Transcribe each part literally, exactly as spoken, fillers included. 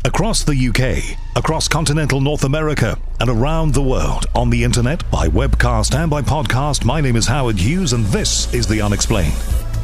Across the U K, across continental North America, and around the world on the internet, by webcast and by podcast, my name is Howard Hughes, and this is The Unexplained.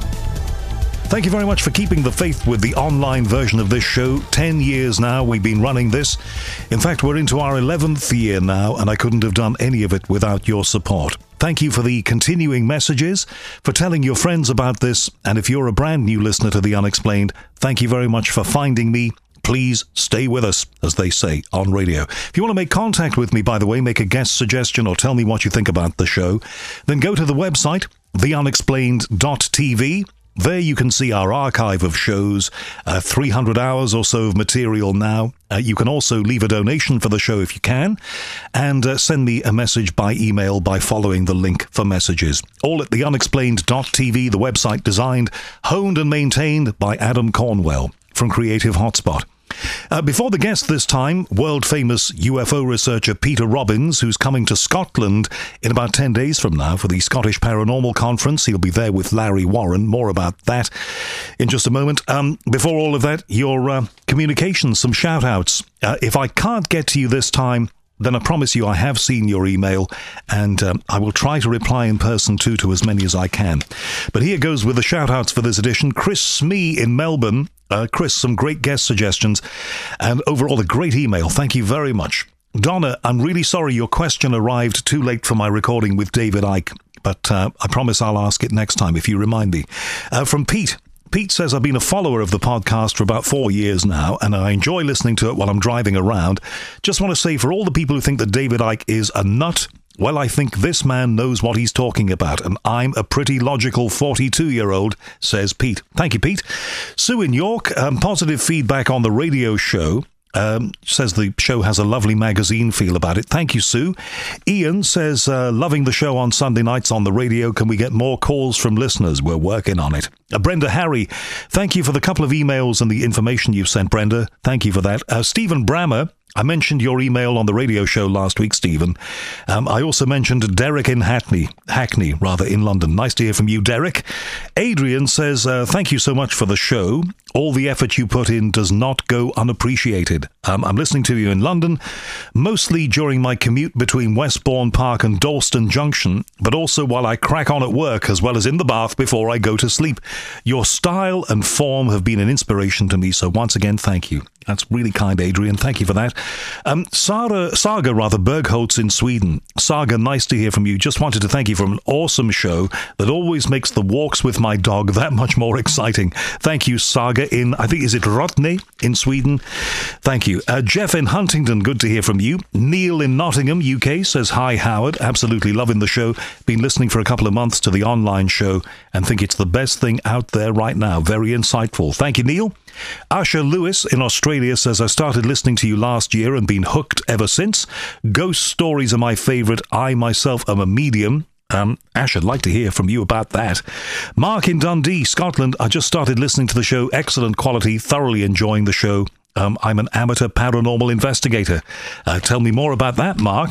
Thank you very much for keeping the faith with the online version of this show. Ten years now we've been running this. In fact, we're into our eleventh year now, and I couldn't have done any of it without your support. Thank you for the continuing messages, for telling your friends about this, and if you're a brand new listener to The Unexplained, thank you very much for finding me. Please stay with us, as they say on radio. If you want to make contact with me, by the way, make a guest suggestion or tell me what you think about the show, then go to the website, the unexplained dot t v. There you can see our archive of shows, uh, three hundred hours or so of material now. Uh, you can also leave a donation for the show if you can, and uh, send me a message by email by following the link for messages. All at the unexplained dot t v, the website designed, honed and maintained by Adam Cornwell from Creative Hotspot. Uh, before the guest this time, world-famous U F O researcher Peter Robbins, who's coming to Scotland in about ten days from now for the Scottish Paranormal Conference. He'll be there with Larry Warren. More about that in just a moment. Um, before all of that, your uh, communications, some shout-outs. Uh, if I can't get to you this time, then I promise you I have seen your email, and um, I will try to reply in person too to as many as I can. But here goes with the shout-outs for this edition. Chris Smee in Melbourne. Uh, Chris, some great guest suggestions, and overall a great email. Thank you very much. Donna, I'm really sorry your question arrived too late for my recording with David Icke, but uh, I promise I'll ask it next time if you remind me. Uh, from Pete. Pete says, I've been a follower of the podcast for about four years now, and I enjoy listening to it while I'm driving around. Just want to say, for all the people who think that David Icke is a nut, well, I think this man knows what he's talking about, and I'm a pretty logical forty-two-year-old, says Pete. Thank you, Pete. Sue in York, um, positive feedback on the radio show. Um, says the show has a lovely magazine feel about it. Thank you, Sue. Ian says, uh, loving the show on Sunday nights on the radio. Can we get more calls from listeners? We're working on it. Uh, Brenda Harry, thank you for the couple of emails and the information you've sent, Brenda. Thank you for that. Uh, Stephen Brammer, I mentioned your email on the radio show last week, Stephen. Um, I also mentioned Derek in Hackney, Hackney, rather, in London. Nice to hear from you, Derek. Adrian says, uh, thank you so much for the show. All the effort you put in does not go unappreciated. Um, I'm listening to you in London, mostly during my commute between Westbourne Park and Dalston Junction, but also while I crack on at work, as well as in the bath before I go to sleep. Your style and form have been an inspiration to me, so once again, thank you. That's really kind, Adrian. Thank you for that. Um, Saga, Saga, rather, Bergholtz in Sweden. Saga, nice to hear from you. Just wanted to thank you for an awesome show that always makes the walks with my dog that much more exciting. Thank you, Saga in, I think, is it Rotne in Sweden? Thank you. Uh, Jeff in Huntingdon, good to hear from you. Neil in Nottingham, U K, says, hi, Howard. Absolutely loving the show. Been listening for a couple of months to the online show and think it's the best thing out there right now. Very insightful. Thank you, Neil. Asher Lewis in Australia says, I started listening to you last year and been hooked ever since. Ghost stories are my favourite. I myself am a medium. Um, Ash, I'd like to hear from you about that. Mark in Dundee, Scotland. I just started listening to the show. Excellent quality. Thoroughly enjoying the show. Um, I'm an amateur paranormal investigator. Uh, tell me more about that, Mark.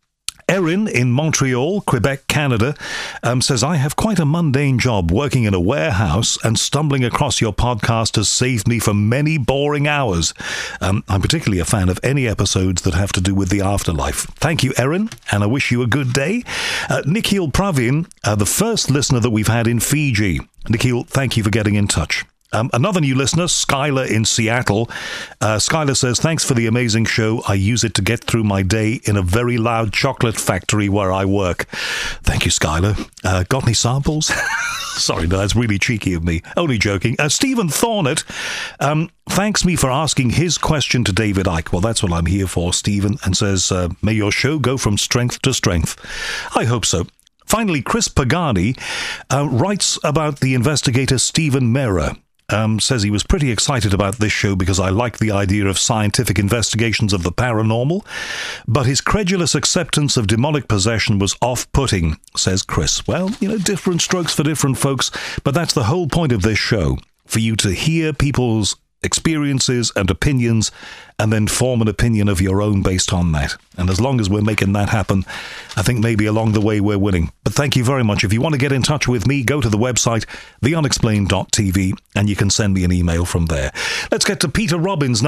Erin in Montreal, Quebec, Canada, um, says, I have quite a mundane job working in a warehouse, and stumbling across your podcast has saved me from many boring hours. Um, I'm particularly a fan of any episodes that have to do with the afterlife. Thank you, Erin, and I wish you a good day. Uh, Nikhil Pravin, uh, the first listener that we've had in Fiji. Nikhil, thank you for getting in touch. Um, another new listener, Skylar in Seattle. Uh, Skylar says, thanks for the amazing show. I use it to get through my day in a very loud chocolate factory where I work. Thank you, Skylar. Uh, got any samples? Sorry, no, that's really cheeky of me. Only joking. Uh, Stephen Thornett um, thanks me for asking his question to David Icke. Well, that's what I'm here for, Stephen, and says, uh, may your show go from strength to strength. I hope so. Finally, Chris Pagani uh, writes about the investigator Stephen Mera. Um, says he was pretty excited about this show because I like the idea of scientific investigations of the paranormal, but his credulous acceptance of demonic possession was off-putting, says Chris. Well, you know, different strokes for different folks, but that's the whole point of this show, for you to hear people's experiences and opinions and then form an opinion of your own based on that. And as long as we're making that happen, I think maybe along the way we're winning. But thank you very much. If you want to get in touch with me, go to the website, the unexplained dot t v, and you can send me an email from there. Let's get to Peter Robbins now. Peter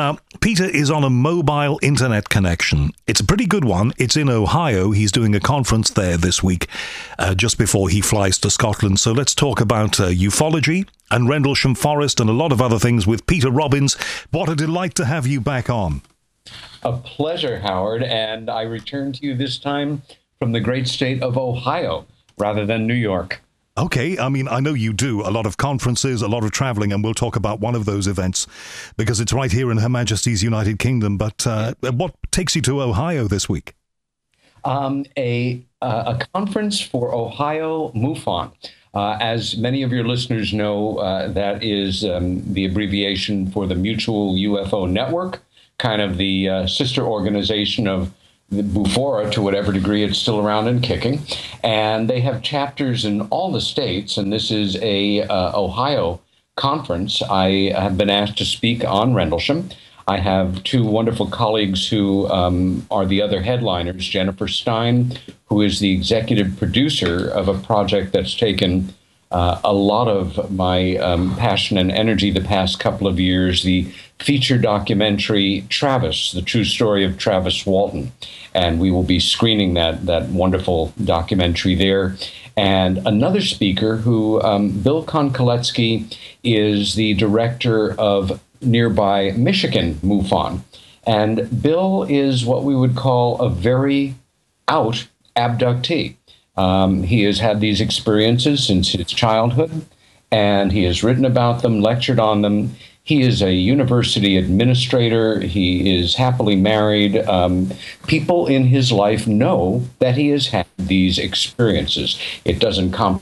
Peter is on a mobile internet connection. It's a pretty good one. It's in Ohio. He's doing a conference there this week, uh, just before he flies to Scotland. So let's talk about uh, ufology and Rendlesham Forest and a lot of other things with Peter Robbins. What a delight to have you back on. A pleasure, Howard, and I return to you this time from the great state of Ohio rather than New York. Okay, I mean, I know you do a lot of conferences, a lot of traveling, and we'll talk about one of those events because it's right here in Her Majesty's United Kingdom. But uh, what takes you to Ohio this week? Um, a, uh, a conference for Ohio MUFON. Uh, as many of your listeners know, uh, that is um, the abbreviation for the Mutual U F O Network, kind of the uh, sister organization of the Bufora, to whatever degree it's still around and kicking. And they have chapters in all the states, and this is a uh, Ohio conference. I have been asked to speak on Rendlesham. I have two wonderful colleagues who um, are the other headliners, Jennifer Stein, who is the executive producer of a project that's taken Uh, a lot of my um, passion and energy the past couple of years, the feature documentary Travis, the true story of Travis Walton. And we will be screening that, that wonderful documentary there. And another speaker who, um, Bill Konkoletsky, is the director of nearby Michigan MUFON. And Bill is what we would call a very out abductee. Um, he has had these experiences since his childhood, and he has written about them, lectured on them. He is a university administrator. He is happily married. Um, people in his life know that he has had these experiences. It doesn't come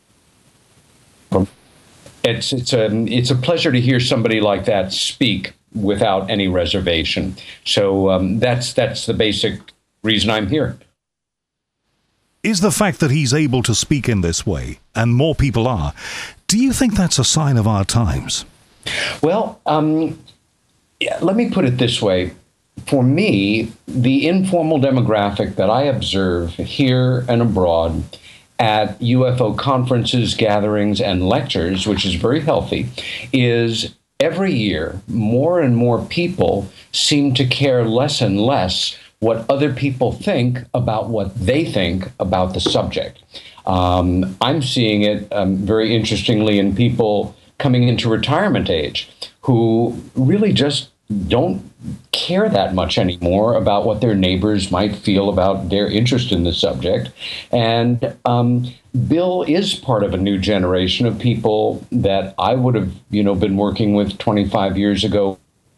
from. It's it's a it's a pleasure to hear somebody like that speak without any reservation. So um, that's that's the basic reason I'm here. Is the fact that he's able to speak in this way, and more people are, do you think that's a sign of our times? Well, um, yeah, let me put it this way. For me, the informal demographic that I observe here and abroad at U F O conferences, gatherings, and lectures, which is very healthy, is every year more and more people seem to care less and less what other people think about what they think about the subject. Um, I'm seeing it um, very interestingly in people coming into retirement age who really just don't care that much anymore about what their neighbors might feel about their interest in the subject. And um, Bill is part of a new generation of people that I would have, you know, been working with twenty-five years ago,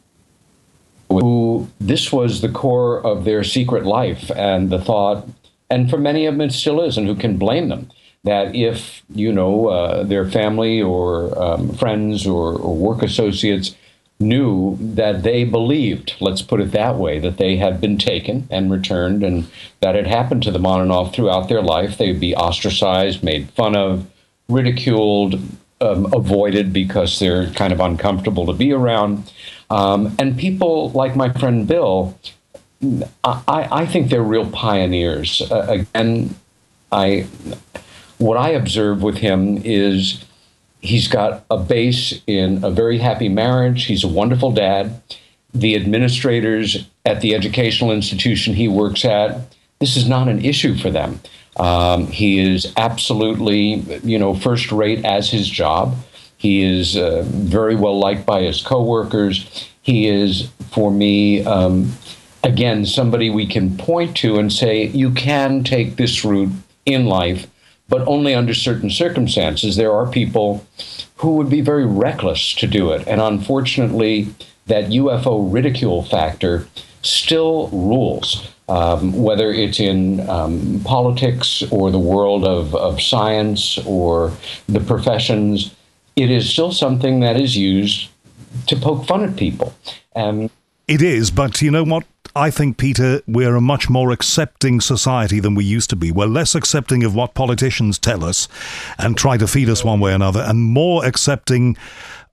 who this was the core of their secret life and the thought, and for many of them it still is, and who can blame them, that if, you know, uh, their family or um, friends or, or work associates knew that they believed, let's put it that way, that they had been taken and returned and that had happened to them on and off throughout their life, they would be ostracized, made fun of, ridiculed, um, avoided because they're kind of uncomfortable to be around. Um, and people like my friend Bill, I, I think they're real pioneers. Uh, again, I what I observe with him is he's got a base in a very happy marriage. He's a wonderful dad. The administrators at the educational institution he works at, this is not an issue for them. Um, he is absolutely, you know, first rate as his job. He is uh, very well liked by his coworkers. He is, for me, um, again, somebody we can point to and say, you can take this route in life, but only under certain circumstances. There are people who would be very reckless to do it. And unfortunately, that U F O ridicule factor still rules, um, whether it's in um, politics or the world of, of science or the professions. It is still something that is used to poke fun at people. Um, it is, but you know what? I think, Peter, we're a much more accepting society than we used to be. We're less accepting of what politicians tell us and try to feed us one way or another, and more accepting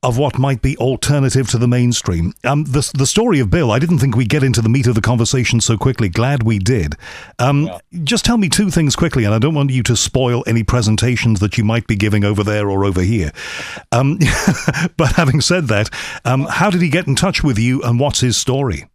of what might be alternative to the mainstream. Um, the, the story of Bill, I didn't think we'd get into the meat of the conversation so quickly. Glad we did. Um, yeah. Just tell me two things quickly, and I don't want you to spoil any presentations that you might be giving over there or over here. Um, but having said that, um, how did he get in touch with you, and what's his story?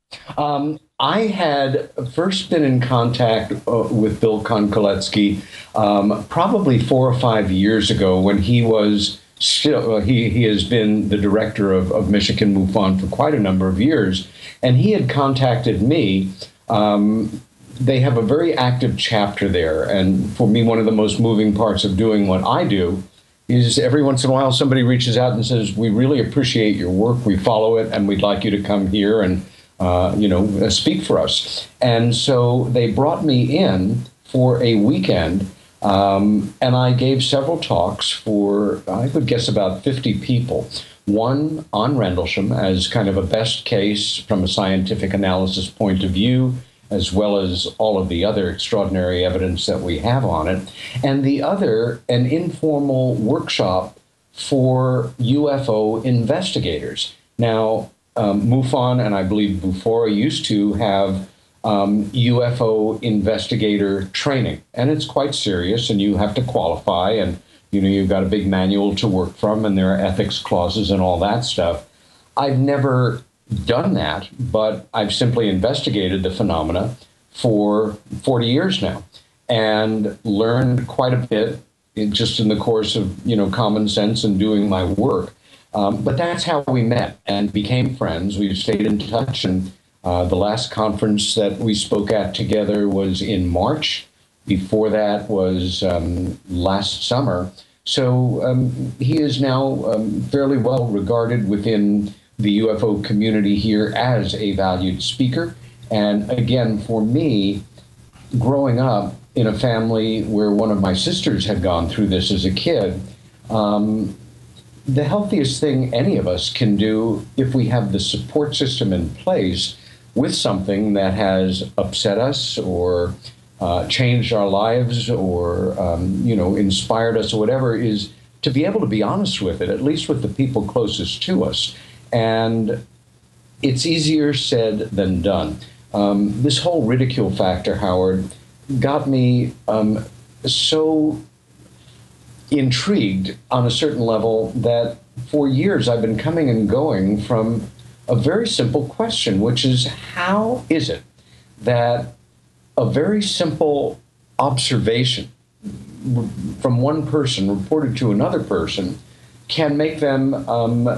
Um, I had first been in contact uh, with Bill Konkoletsky um, probably four or five years ago when he was still, uh, he, he has been the director of, of Michigan MUFON for quite a number of years. And he had contacted me. Um, they have a very active chapter there. And for me, one of the most moving parts of doing what I do is every once in a while somebody reaches out and says, we really appreciate your work, we follow it, and we'd like you to come here and Uh, you know, uh, speak for us. And so they brought me in for a weekend, um, and I gave several talks for, I would guess, about fifty people. One on Rendlesham as kind of a best case from a scientific analysis point of view, as well as all of the other extraordinary evidence that we have on it. And the other, an informal workshop for U F O investigators. Now, Um, MUFON and I believe Bufora used to have um, U F O investigator training, and it's quite serious, and you have to qualify, and you know you've got a big manual to work from, and there are ethics clauses and all that stuff. I've never done that, but I've simply investigated the phenomena for forty years now, and learned quite a bit in, just in the course of you know common sense and doing my work. Um, but that's how we met and became friends. We've stayed in touch, and uh, the last conference that we spoke at together was in March. Before that was um, last summer. So um, he is now um, fairly well regarded within the U F O community here as a valued speaker. And again, for me, growing up in a family where one of my sisters had gone through this as a kid, um, the healthiest thing any of us can do if we have the support system in place with something that has upset us or uh, changed our lives or, um, you know, inspired us or whatever, is to be able to be honest with it, at least with the people closest to us. And it's easier said than done. Um, this whole ridicule factor, Howard, got me um, so intrigued on a certain level that for years I've been coming and going from a very simple question, which is, how is it that a very simple observation from one person reported to another person can make them um,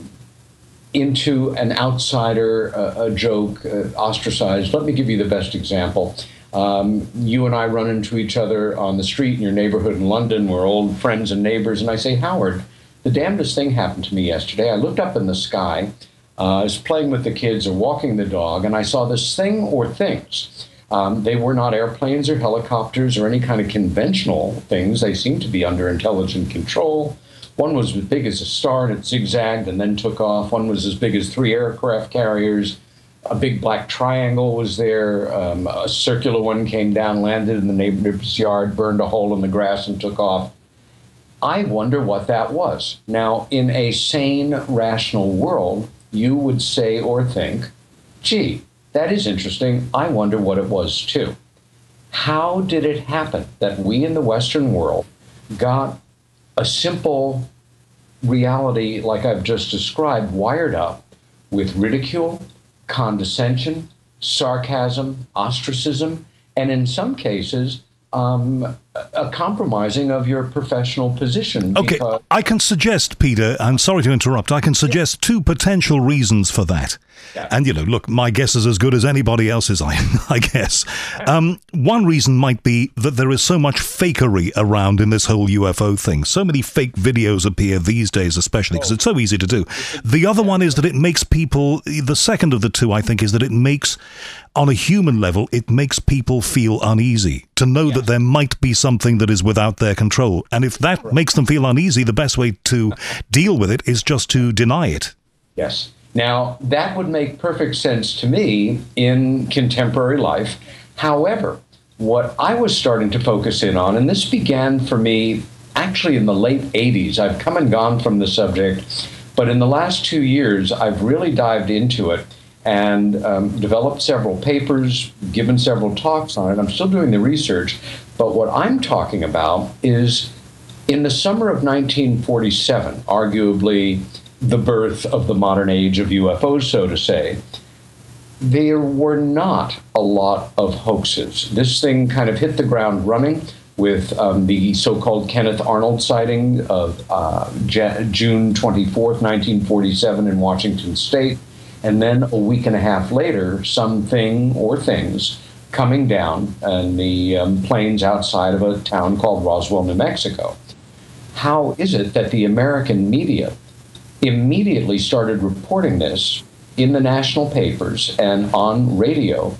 into an outsider, a, a joke, uh, ostracized? Let me give you the best example. Um, you and I run into each other on the street in your neighborhood in London. We're old friends and neighbors. And I say, Howard, the damnedest thing happened to me yesterday. I looked up in the sky, uh, I was playing with the kids or walking the dog, and I saw this thing or things. Um, they were not airplanes or helicopters or any kind of conventional things. They seemed to be under intelligent control. One was as big as a star, and it zigzagged and then took off. One was as big as three aircraft carriers. A big black triangle was there. Um, a circular one came down, landed in the neighbor's yard, burned a hole in the grass, and took off. I wonder what that was. Now, in a sane, rational world, you would say or think, gee, that is interesting. I wonder what it was, too. How did it happen that we in the Western world got a simple reality like I've just described wired up with ridicule, condescension, sarcasm, ostracism, and in some cases, um, a compromising of your professional position. Okay, I can suggest, Peter, I'm sorry to interrupt, I can suggest two potential reasons for that. Yeah. And, you know, look, my guess is as good as anybody else's, I, I guess. Um, one reason might be that there is so much fakery around in this whole U F O thing. So many fake videos appear these days, especially because oh. it's so easy to do. The other one is that it makes people, the second of the two, I think, is that it makes, on a human level, it makes people feel uneasy to know yes. that there might be something that is without their control. And if that right. makes them feel uneasy, the best way to deal with it is just to deny it. Yes. Now, that would make perfect sense to me in contemporary life. However, what I was starting to focus in on, and this began for me actually in the late eighties, I've come and gone from the subject, But in the last two years, I've really dived into it and um, developed several papers, given several talks on it. I'm still doing the research, but what I'm talking about is in the summer of nineteen forty-seven, arguably the birth of the modern age of U F Os, so to say, there were not a lot of hoaxes. This thing kind of hit the ground running with um, the so-called Kenneth Arnold sighting of uh, J- June twenty-fourth, nineteen forty-seven in Washington State. And then a week and a half later, something or things coming down in the um, plains outside of a town called Roswell, New Mexico. How is it that the American media immediately started reporting this in the national papers and on radio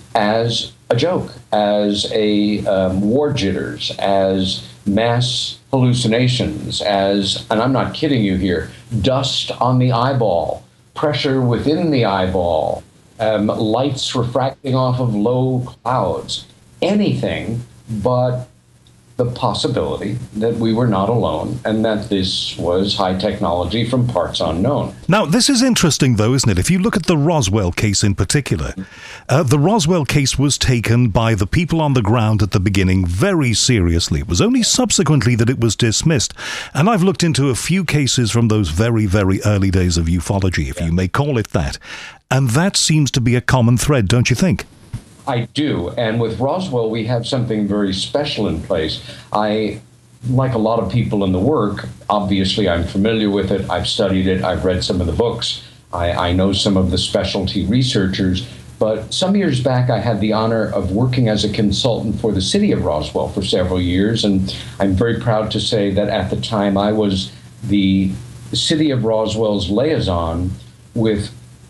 as a joke, as a um, war jitters, as mass hallucinations, as, and I'm not kidding you here, dust on the eyeball, pressure within the eyeball, um, lights refracting off of low clouds, anything but the possibility that we were not alone and that this was high technology from parts unknown. Now, this is interesting, though, isn't it? If you look at the Roswell case in particular, uh, the Roswell case was taken by the people on the ground at the beginning very seriously. It was only subsequently that it was dismissed. And I've looked into a few cases from those very, very early days of ufology, if yeah. you may call it that. And that seems to be a common thread, don't you think? I do. And with Roswell, we have something very special in place. I, like a lot of people in the work, obviously I'm familiar with it. I've studied it. I've read some of the books. I, I know some of the specialty researchers. But some years back, I had the honor of working as a consultant for the city of Roswell for several years. And I'm very proud to say that at the time, I was the city of Roswell's liaison with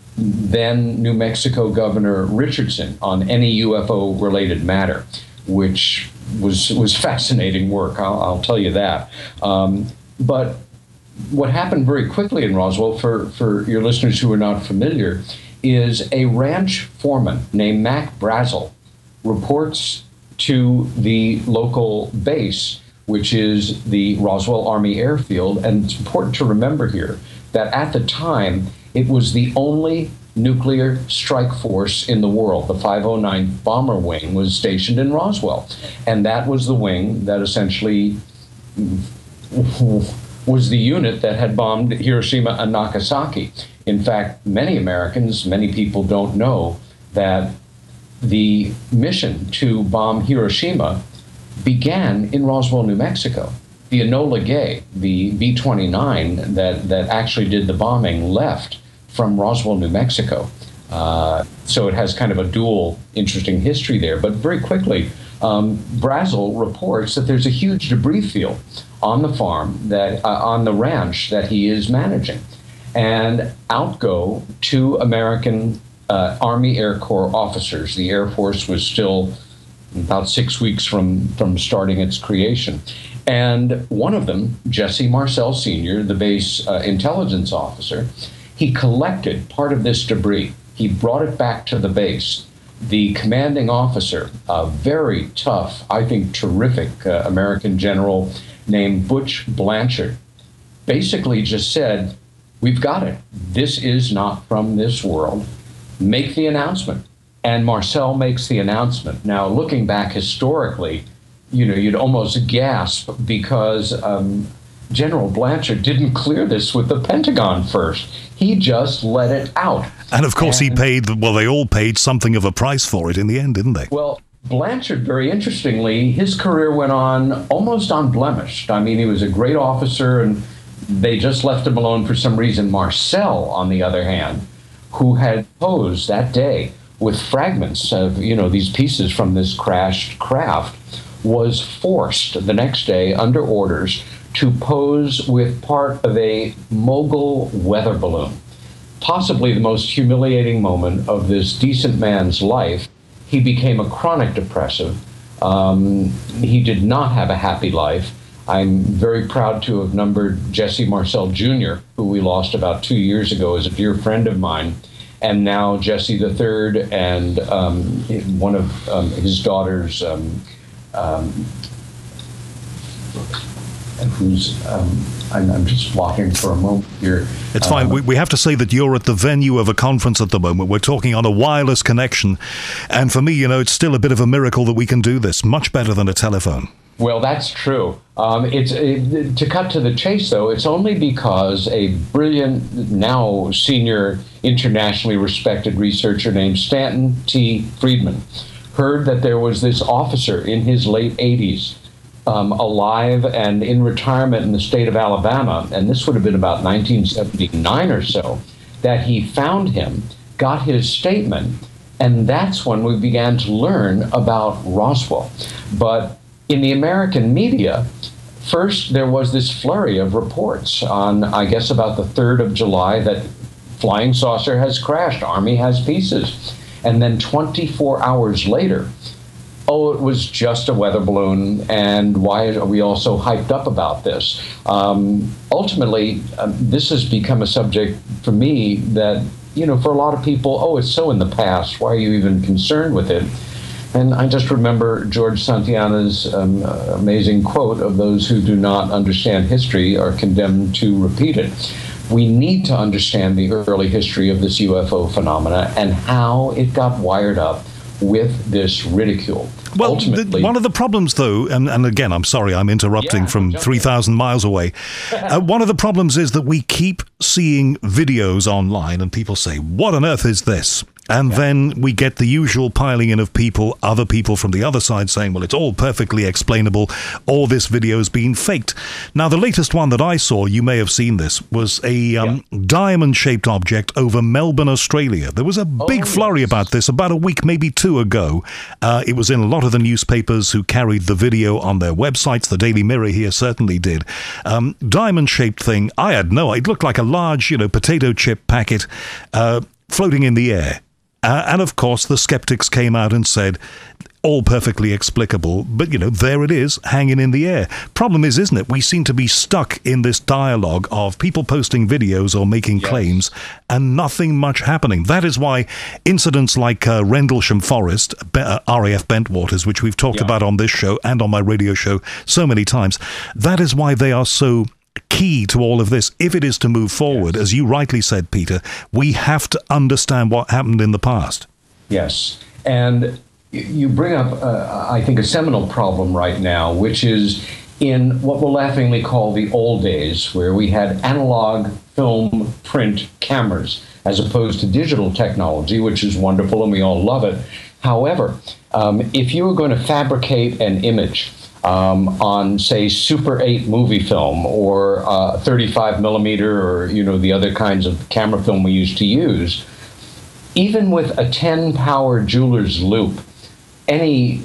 then New Mexico Governor Richardson on any U F O-related matter, which was was fascinating work, I'll, I'll tell you that. Um, but what happened very quickly in Roswell, for, for your listeners who are not familiar, is a ranch foreman named Mac Brazel reports to the local base, which is the Roswell Army Airfield. And it's important to remember here that at the time, it was the only nuclear strike force in the world. The five oh nine Bomber Wing was stationed in Roswell. And that was the wing that essentially was the unit that had bombed Hiroshima and Nagasaki. In fact, many Americans, many people don't know that the mission to bomb Hiroshima began in Roswell, New Mexico. The Enola Gay, the B twenty-nine that, that actually did the bombing, left from Roswell, New Mexico. Uh, so it has kind of a dual interesting history there. But very quickly, um, Brazel reports that there's a huge debris field on the farm, that uh, on the ranch that he is managing. And out go two American uh, Army Air Corps officers. The Air Force was still about six weeks from, from starting its creation. And one of them, Jesse Marcel Senior, the base uh, intelligence officer, he collected part of this debris. He brought it back to the base. The commanding officer, a very tough, I think terrific uh, American general named Butch Blanchard, basically just said, we've got it. This is not from this world. Make the announcement. And Marcel makes the announcement. Now, looking back historically, you know, you'd almost gasp because um, General Blanchard didn't clear this with the Pentagon first. He just let it out. And of course and, he paid, well, they all paid something of a price for it in the end, didn't they? Well, Blanchard, very interestingly, his career went on almost unblemished. I mean, he was a great officer, and they just left him alone for some reason. Marcel, on the other hand, who had posed that day with fragments of, you know, these pieces from this crashed craft, was forced the next day under orders to pose with part of a Mogul weather balloon. Possibly the most humiliating moment of this decent man's life. He became a chronic depressive. Um, he did not have a happy life. I'm very proud to have numbered Jesse Marcel Junior, who we lost about two years ago, as a dear friend of mine, and now Jesse the Third and um, one of um, his daughters, um, um, who's um, I'm, I'm just walking for a moment here. It's fine. Um, we, we have to say that you're at the venue of a conference at the moment. We're talking on a wireless connection. And for me, you know, it's still a bit of a miracle that we can do this. Much better than a telephone. Well, that's true. Um, it's it, to cut to the chase, though, it's only because a brilliant, now senior, internationally respected researcher named Stanton T. Friedman heard that there was this officer in his late eighties, um, alive and in retirement in the state of Alabama, and this would have been about nineteen seventy-nine or so, that he found him, got his statement, and that's when we began to learn about Roswell. But in the American media, first there was this flurry of reports on, I guess, about the third of July that flying saucer has crashed, Army has pieces. And then twenty-four hours later, oh, it was just a weather balloon, and why are we all so hyped up about this? Um, ultimately, um, this has become a subject for me that, you know, for a lot of people, oh, it's so in the past, why are you even concerned with it? And I just remember George Santayana's um, uh, amazing quote of those who do not understand history are condemned to repeat it. We need to understand the early history of this U F O phenomena and how it got wired up with this ridicule. Well, Ultimately, the, one of the problems, though, and, and again, I'm sorry, I'm interrupting yeah, from three thousand miles away. uh, one of the problems is that we keep seeing videos online and people say, what on earth is this? And yeah. then we get the usual piling in of people, other people from the other side saying, well, it's all perfectly explainable. All this video's been faked. Now, the latest one that I saw, you may have seen this, was a um, yeah. diamond-shaped object over Melbourne, Australia. There was a big oh, flurry yes. about this about a week, maybe two ago. Uh, it was in a lot of the newspapers who carried the video on their websites. The Daily Mirror here certainly did. Um, diamond-shaped thing. I had no idea. It looked like a large, you know, potato chip packet uh, floating in the air. Uh, and, of course, the skeptics came out and said, all perfectly explicable, but, you know, there it is, hanging in the air. Problem is, isn't it, we seem to be stuck in this dialogue of people posting videos or making yes. claims and nothing much happening. That is why incidents like uh, Rendlesham Forest, uh, R A F Bentwaters, which we've talked yeah. about on this show and on my radio show so many times, that is why they are so key to all of this. If it is to move forward, yes. as you rightly said, Peter, we have to understand what happened in the past. Yes. And you bring up, uh, I think, a seminal problem right now, which is in what we'll laughingly call the old days, where we had analog film print cameras as opposed to digital technology, which is wonderful and we all love it. However, um, if you were going to fabricate an image Um, on, say, Super eight movie film or uh, thirty-five millimeter or, you know, the other kinds of camera film we used to use, even with a ten power jeweler's loupe, any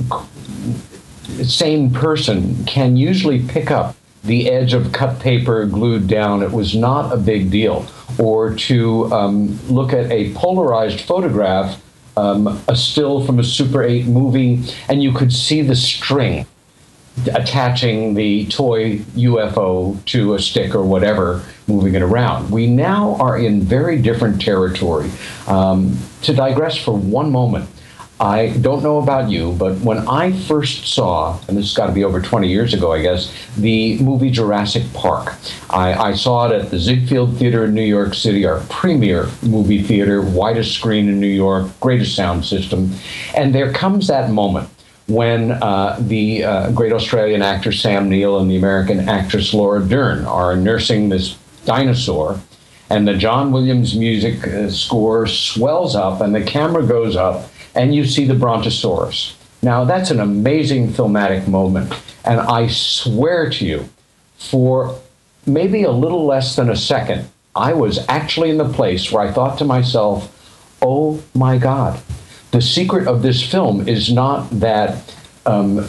sane person can usually pick up the edge of cut paper glued down. It was not a big deal. Or to um, look at a polarized photograph, um, a still from a Super eight movie, and you could see the string attaching the toy U F O to a stick or whatever, moving it around. We now are in very different territory. Um, to digress for one moment, I don't know about you, but when I first saw, and this has got to be over twenty years ago, I guess, the movie Jurassic Park, I, I saw it at the Ziegfeld Theater in New York City, our premier movie theater, widest screen in New York, greatest sound system, and there comes that moment when uh, the uh, great Australian actor Sam Neill and the American actress Laura Dern are nursing this dinosaur, and the John Williams music uh, score swells up, and the camera goes up, and you see the Brontosaurus. Now, that's an amazing filmatic moment, and I swear to you, for maybe a little less than a second, I was actually in the place where I thought to myself, oh my God. The secret of this film is not that um,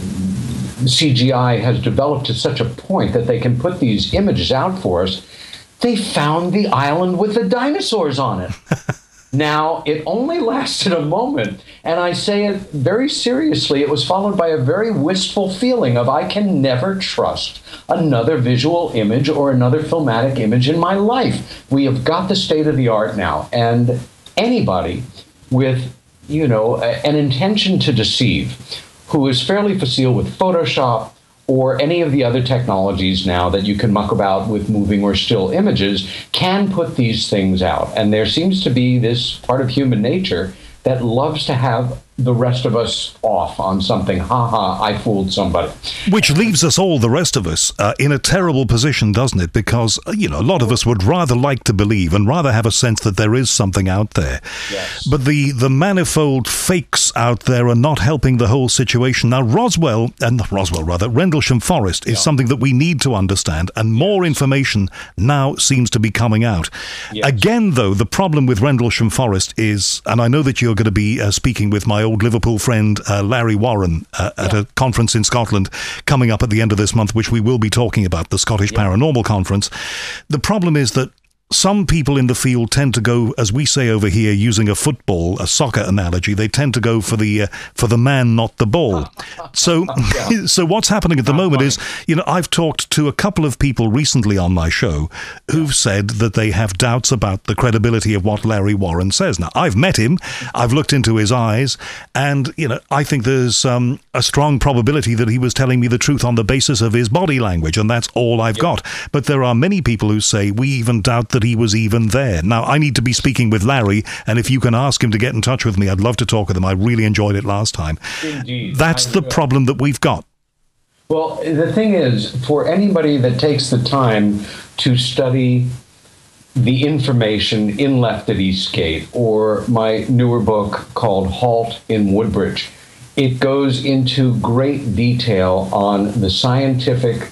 C G I has developed to such a point that they can put these images out for us. They found the island with the dinosaurs on it. Now, it only lasted a moment, and I say it very seriously. It was followed by a very wistful feeling of I can never trust another visual image or another filmatic image in my life. We have got the state of the art now, and anybody with you know, an intention to deceive, who is fairly facile with Photoshop or any of the other technologies now that you can muck about with moving or still images can put these things out. And there seems to be this part of human nature that loves to have the rest of us off on something. Ha ha, I fooled somebody. Which leaves us all, the rest of us, uh, in a terrible position, doesn't it? Because, you know, a lot of us would rather like to believe and rather have a sense that there is something out there. Yes. But the, the manifold fakes out there are not helping the whole situation. Now, Roswell, and uh, Roswell rather, Rendlesham Forest is yeah. something that we need to understand, and more yes. information now seems to be coming out. Yes. Again, though, the problem with Rendlesham Forest is, and I know that you're going to be uh, speaking with my old Liverpool friend uh, Larry Warren uh, at yeah. a conference in Scotland coming up at the end of this month, which we will be talking about, the Scottish yeah. Paranormal Conference. The problem is that some people in the field tend to go, as we say over here, using a football, a soccer analogy, they tend to go for the uh, for the man, not the ball. So, yeah. so what's happening at the not moment funny. is, you know, I've talked to a couple of people recently on my show who've yeah. said that they have doubts about the credibility of what Larry Warren says. Now, I've met him, I've looked into his eyes, and, you know, I think there's um, a strong probability that he was telling me the truth on the basis of his body language, and that's all I've yeah. got. But there are many people who say we even doubt that he was even there. Now, I need to be speaking with Larry, and if you can ask him to get in touch with me, I'd love to talk with him. I really enjoyed it last time. Indeed. That's the problem that we've got. Well, the thing is, for anybody that takes the time to study the information in Left at Eastgate, or my newer book called Halt in Woodbridge, it goes into great detail on the scientific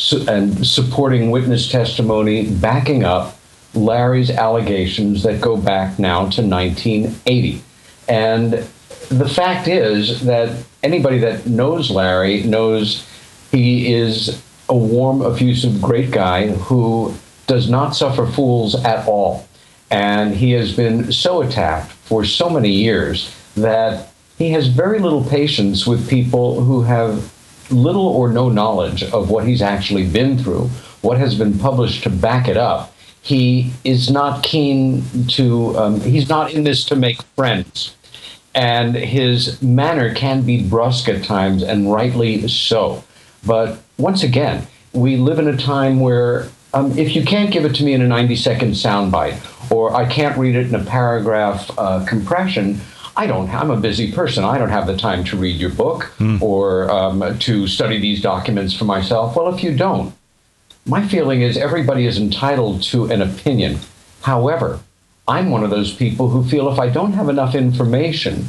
and supporting witness testimony backing up Larry's allegations that go back now to nineteen eighty. And the fact is that anybody that knows Larry knows he is a warm, effusive, great guy who does not suffer fools at all. And he has been so attacked for so many years that he has very little patience with people who have little or no knowledge of what he's actually been through, what has been published to back it up. He is not keen to, um, he's not in this to make friends. And his manner can be brusque at times, and rightly so. But once again, we live in a time where um, if you can't give it to me in a ninety second soundbite, or I can't read it in a paragraph uh, compression, I don't, I'm a busy person. I don't have the time to read your book mm. or um, to study these documents for myself. Well, if you don't, my feeling is everybody is entitled to an opinion. However, I'm one of those people who feel if I don't have enough information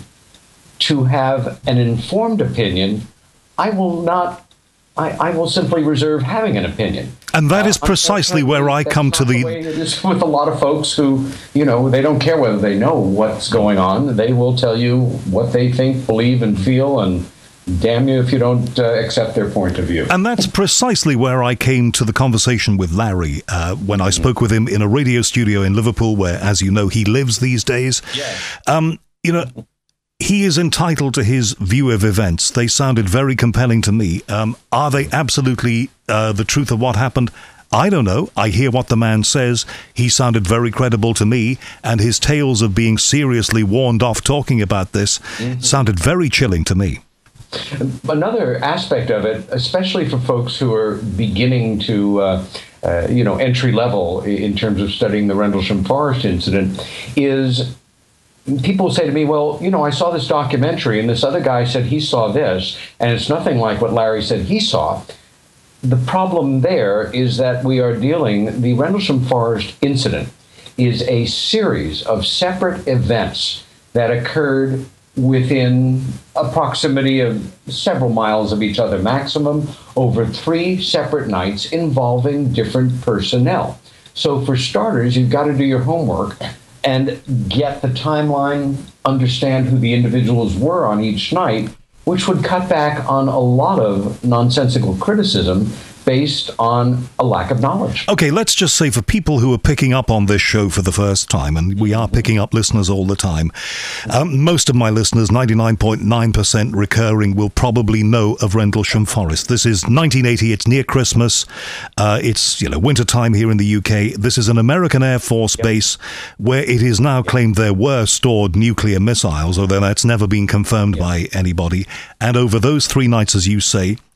to have an informed opinion, I will not, I, I will simply reserve having an opinion. And that is precisely uh, where I come to the... the way it is with a lot of folks who, you know, they don't care whether they know what's going on. They will tell you what they think, believe, and feel, and damn you if you don't uh, accept their point of view. And that's precisely where I came to the conversation with Larry uh, when I spoke with him in a radio studio in Liverpool, where, as you know, he lives these days. Yeah. Um, you know... He is entitled to his view of events. They sounded very compelling to me. Um, are they absolutely uh, the truth of what happened? I don't know. I hear what the man says. He sounded very credible to me, and his tales of being seriously warned off talking about this mm-hmm. sounded very chilling to me. Another aspect of it, especially for folks who are beginning to, uh, uh, you know, entry level in terms of studying the Rendlesham Forest incident, is people say to me, well, you know, I saw this documentary and this other guy said he saw this, and it's nothing like what Larry said he saw. The problem there is that we are dealing, the Rendlesham Forest incident is a series of separate events that occurred within a proximity of several miles of each other maximum over three separate nights involving different personnel. So for starters, you've got to do your homework and get the timeline, understand who the individuals were on each night, which would cut back on a lot of nonsensical criticism based on a lack of knowledge. Okay, let's just say for people who are picking up on this show for the first time, and we are picking up listeners all the time, um, most of my listeners, ninety-nine point nine percent recurring, will probably know of Rendlesham Forest. This is nineteen eighty, it's near Christmas, uh, it's, you know, winter time here in the U K. This is an American Air Force yep. base where it is now yep. claimed there were stored nuclear missiles, although that's never been confirmed yep. by anybody. And over those three nights, as you say,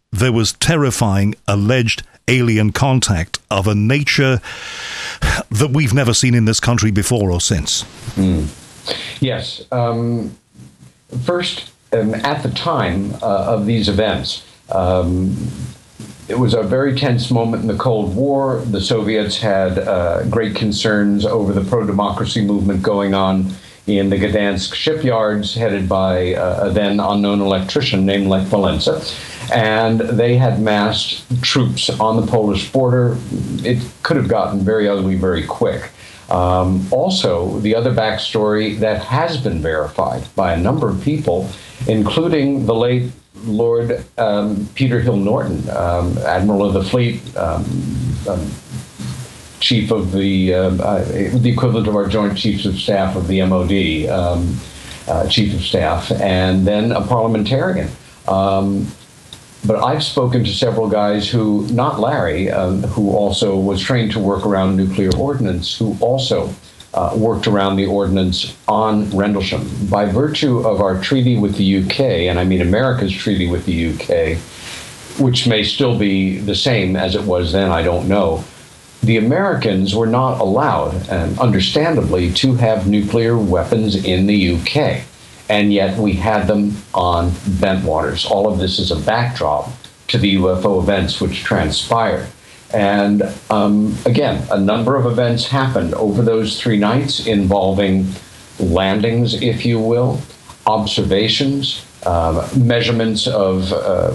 there was terrifying alleged alien contact of a nature that we've never seen in this country before or since. Mm. Yes. Um, first, um, at the time uh, of these events, um, it was a very tense moment in the Cold War. The Soviets had uh, great concerns over the pro-democracy movement going on in the Gdansk shipyards, headed by uh, a then unknown electrician named Lech Walesa. And they had massed troops on the Polish border. It could have gotten very ugly very quick. Um, also, the other backstory that has been verified by a number of people, including the late Lord um, Peter Hill Norton, um, Admiral of the Fleet, um, um, Chief of the, uh, uh, the equivalent of our Joint Chiefs of Staff of the M O D, um, uh, Chief of Staff, and then a parliamentarian. Um, But I've spoken to several guys who, not Larry, um, who also was trained to work around nuclear ordnance, who also uh, worked around the ordnance on Rendlesham. By virtue of our treaty with the U K, and I mean America's treaty with the U K, which may still be the same as it was then, I don't know, the Americans were not allowed, and understandably, to have nuclear weapons in the U K. And yet we had them on Bentwaters. All of this is a backdrop to the U F O events which transpired. And um, again, a number of events happened over those three nights involving landings, if you will, observations, uh, measurements of uh,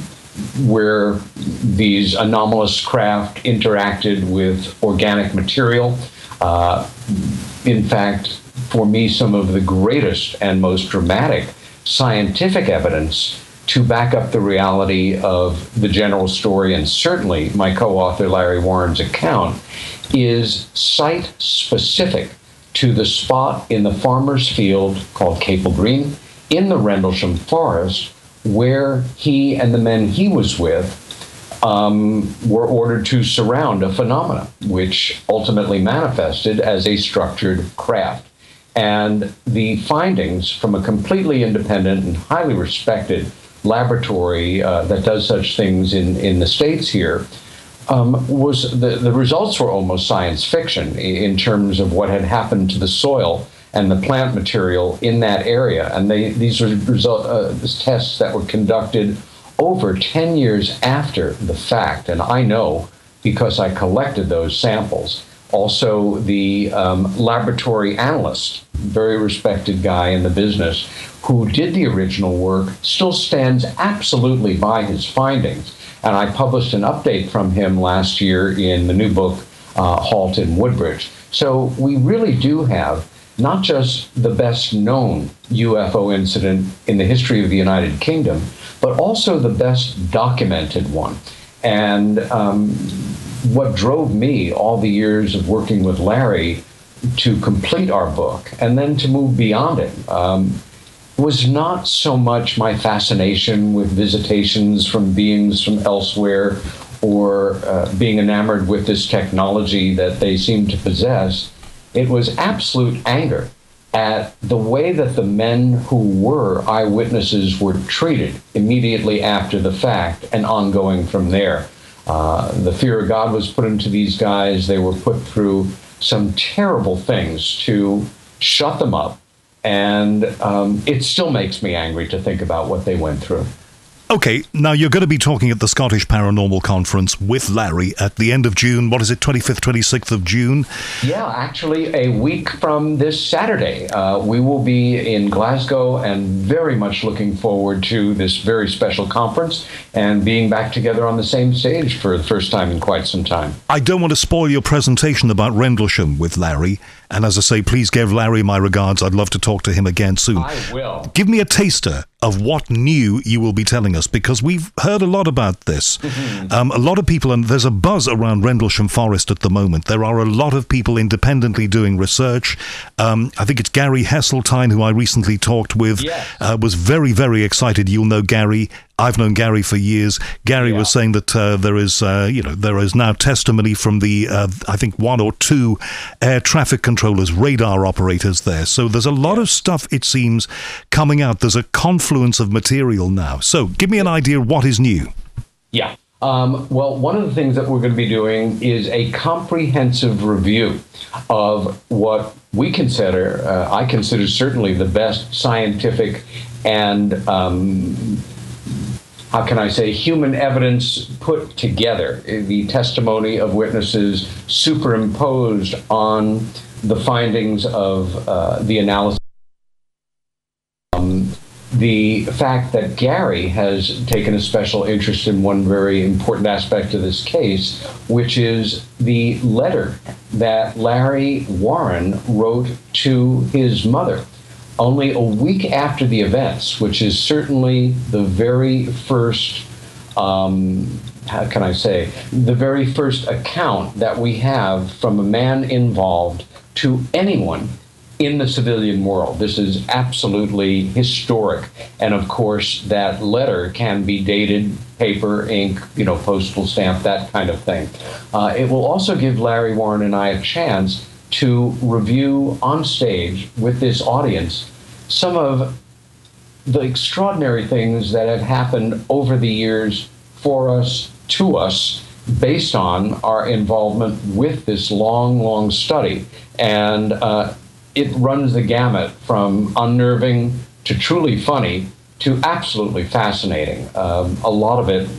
where these anomalous craft interacted with organic material. Uh, in fact, for me, some of the greatest and most dramatic scientific evidence to back up the reality of the general story, and certainly my co-author Larry Warren's account, is site-specific to the spot in the farmer's field called Capel Green in the Rendlesham Forest, where he and the men he was with um, were ordered to surround a phenomena, which ultimately manifested as a structured craft. And the findings from a completely independent and highly respected laboratory uh, that does such things in, in the States here um, was the, the results were almost science fiction in terms of what had happened to the soil and the plant material in that area. And they, these were result, uh, tests that were conducted over ten years after the fact. And I know because I collected those samples. Also, the um, laboratory analyst, very respected guy in the business, who did the original work, still stands absolutely by his findings. And I published an update from him last year in the new book, uh, Halt in Woodbridge. So we really do have not just the best known U F O incident in the history of the United Kingdom, but also the best documented one. And um, what drove me all the years of working with Larry to complete our book and then to move beyond it um, was not so much my fascination with visitations from beings from elsewhere or uh, being enamored with this technology that they seem to possess. It was absolute anger at the way that the men who were eyewitnesses were treated immediately after the fact and ongoing from there. Uh, the fear of God was put into these guys. They were put through some terrible things to shut them up. And um, it still makes me angry to think about what they went through. Okay, now you're going to be talking at the Scottish Paranormal Conference with Larry at the end of June. What is it, twenty-fifth, twenty-sixth of June? Yeah, actually a week from this Saturday. Uh, we will be in Glasgow and very much looking forward to this very special conference and being back together on the same stage for the first time in quite some time. I don't want to spoil your presentation about Rendlesham with Larry. And as I say, please give Larry my regards. I'd love to talk to him again soon. I will. Give me a taster of what new you will be telling us, because we've heard a lot about this. Mm-hmm. Um, a lot of people, and there's a buzz around Rendlesham Forest at the moment. There are a lot of people independently doing research. Um, I think it's Gary Hesseltine, who I recently talked with, yes. uh, was very, very excited. You'll know Gary. I've known Gary for years. Gary yeah. was saying that uh, there is, uh, you know, there is now testimony from the, uh, I think, one or two air traffic controllers, radar operators there. So there's a lot of stuff, it seems, coming out. There's a confluence of material now. So give me an idea of what is new. Yeah. Um, well, one of the things that we're going to be doing is a comprehensive review of what we consider, uh, I consider certainly the best scientific and, um, how can I say, human evidence put together, the testimony of witnesses superimposed on the findings of uh, the analysis. Um, The fact that Gary has taken a special interest in one very important aspect of this case, which is the letter that Larry Warren wrote to his mother only a week after the events, which is certainly the very first, um, how can I say, the very first account that we have from a man involved to anyone in the civilian world. This is absolutely historic. And of course, that letter can be dated, paper, ink, you know, postal stamp, that kind of thing. Uh, it will also give Larry Warren and I a chance to review on stage with this audience some of the extraordinary things that have happened over the years for us, to us, based on our involvement with this long, long study. And uh, it runs the gamut from unnerving to truly funny to absolutely fascinating. Um, a lot of it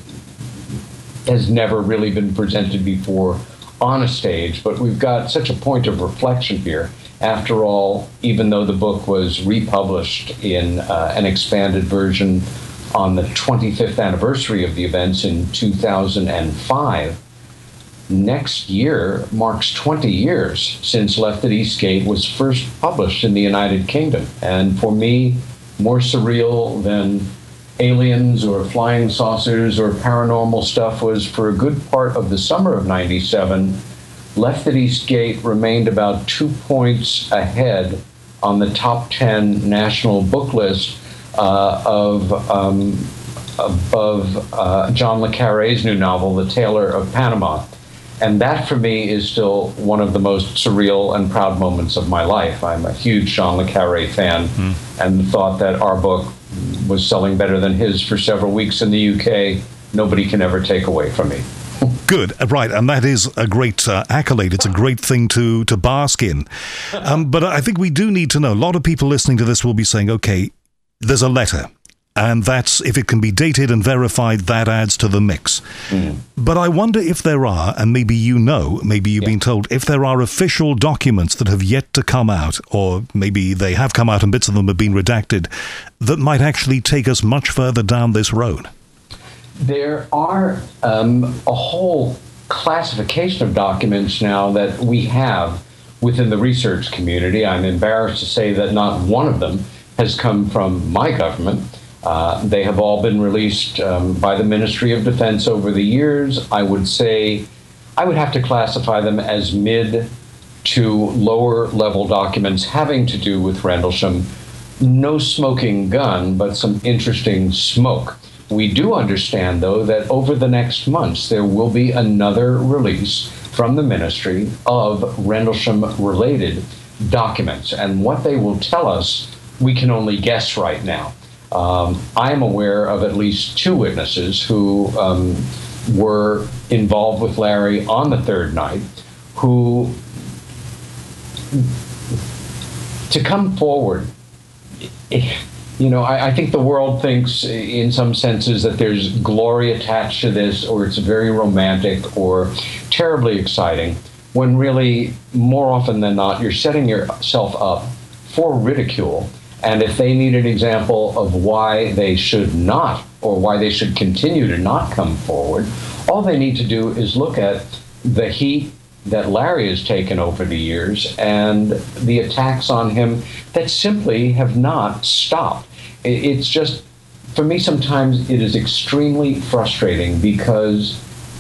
has never really been presented before on a stage, but we've got such a point of reflection here. After all, even though the book was republished in uh, an expanded version on the twenty-fifth anniversary of the events in two thousand five, next year marks twenty years since Left at Eastgate was first published in the United Kingdom. And for me, more surreal than aliens or flying saucers or paranormal stuff was for a good part of the summer of ninety-seven, Left at Eastgate remained about two points ahead on the top ten national book list uh, of um, above uh, John le Carré's new novel, The Tailor of Panama. And that, for me, is still one of the most surreal and proud moments of my life. I'm a huge John le Carré fan, mm. and the thought that our book was selling better than his for several weeks in the U K, nobody can ever take away from me. Good, right, and that is a great uh, accolade. It's a great thing to, to bask in. Um, but I think we do need to know, a lot of people listening to this will be saying, okay, there's a letter. And that's, if it can be dated and verified, that adds to the mix. Mm. But I wonder if there are, and maybe you know, maybe you've yeah. been told, if there are official documents that have yet to come out, or maybe they have come out and bits of them have been redacted, that might actually take us much further down this road. There are um, a whole classification of documents now that we have within the research community. I'm embarrassed to say that not one of them has come from my government. Uh, they have all been released um, by the Ministry of Defense over the years. I would say, I would have to classify them as mid to lower level documents having to do with Rendlesham. No smoking gun, but some interesting smoke. We do understand, though, that over the next months, there will be another release from the ministry of Rendlesham-related documents. And what they will tell us, we can only guess right now. Um, I am aware of at least two witnesses who um, were involved with Larry on the third night, who, to come forward, you know, I, I think the world thinks in some senses that there's glory attached to this, or it's very romantic or terribly exciting, when really, more often than not, you're setting yourself up for ridicule. And if they need an example of why they should not, or why they should continue to not come forward, all they need to do is look at the heat that Larry has taken over the years and the attacks on him that simply have not stopped. It's just, for me, sometimes it is extremely frustrating because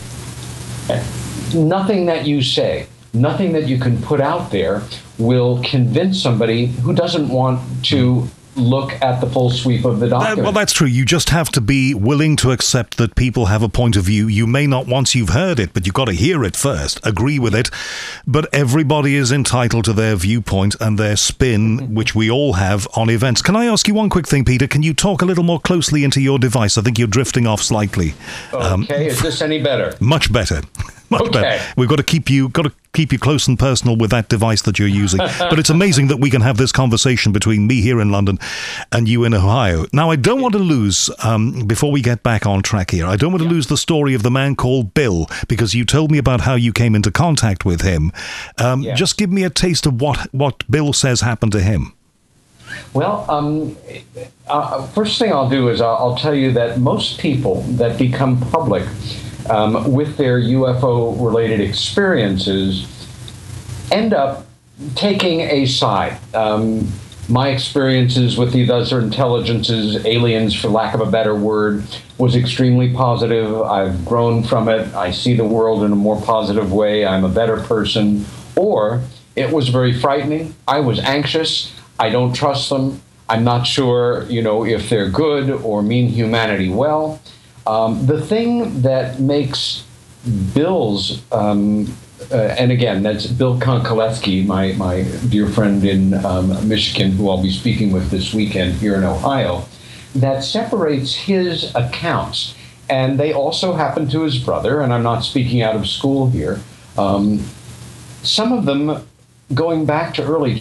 nothing that you say, nothing that you can put out there will convince somebody who doesn't want to look at the full sweep of the document. Uh, well, that's true. You just have to be willing to accept that people have a point of view. You may not once you've heard it, but you've got to hear it first, agree with it. But everybody is entitled to their viewpoint and their spin, which we all have on events. Can I ask you one quick thing, Peter? Can you talk a little more closely into your device? I think you're drifting off slightly. Okay, um, is this any better? Much better. Much okay. better. We've got to keep you got to keep you close and personal with that device that you're using. But it's amazing that we can have this conversation between me here in London and you in Ohio. Now, I don't want to lose, um, before we get back on track here, I don't want to yeah. lose the story of the man called Bill, because you told me about how you came into contact with him. Um, yeah. Just give me a taste of what, what Bill says happened to him. Well, um, uh, first thing I'll do is I'll, I'll tell you that most people that become public Um, with their U F O-related experiences, end up taking a side. Um, my experiences with these other intelligences, aliens for lack of a better word, was extremely positive. I've grown from it. I see the world in a more positive way. I'm a better person. Or it was very frightening. I was anxious. I don't trust them. I'm not sure, you know, if they're good or mean humanity well. Um, the thing that makes Bill's, um, uh, and again, that's Bill Konkolesky, my, my dear friend in um, Michigan, who I'll be speaking with this weekend here in Ohio, that separates his accounts. And they also happen to his brother, and I'm not speaking out of school here. Um, some of them, going back to early,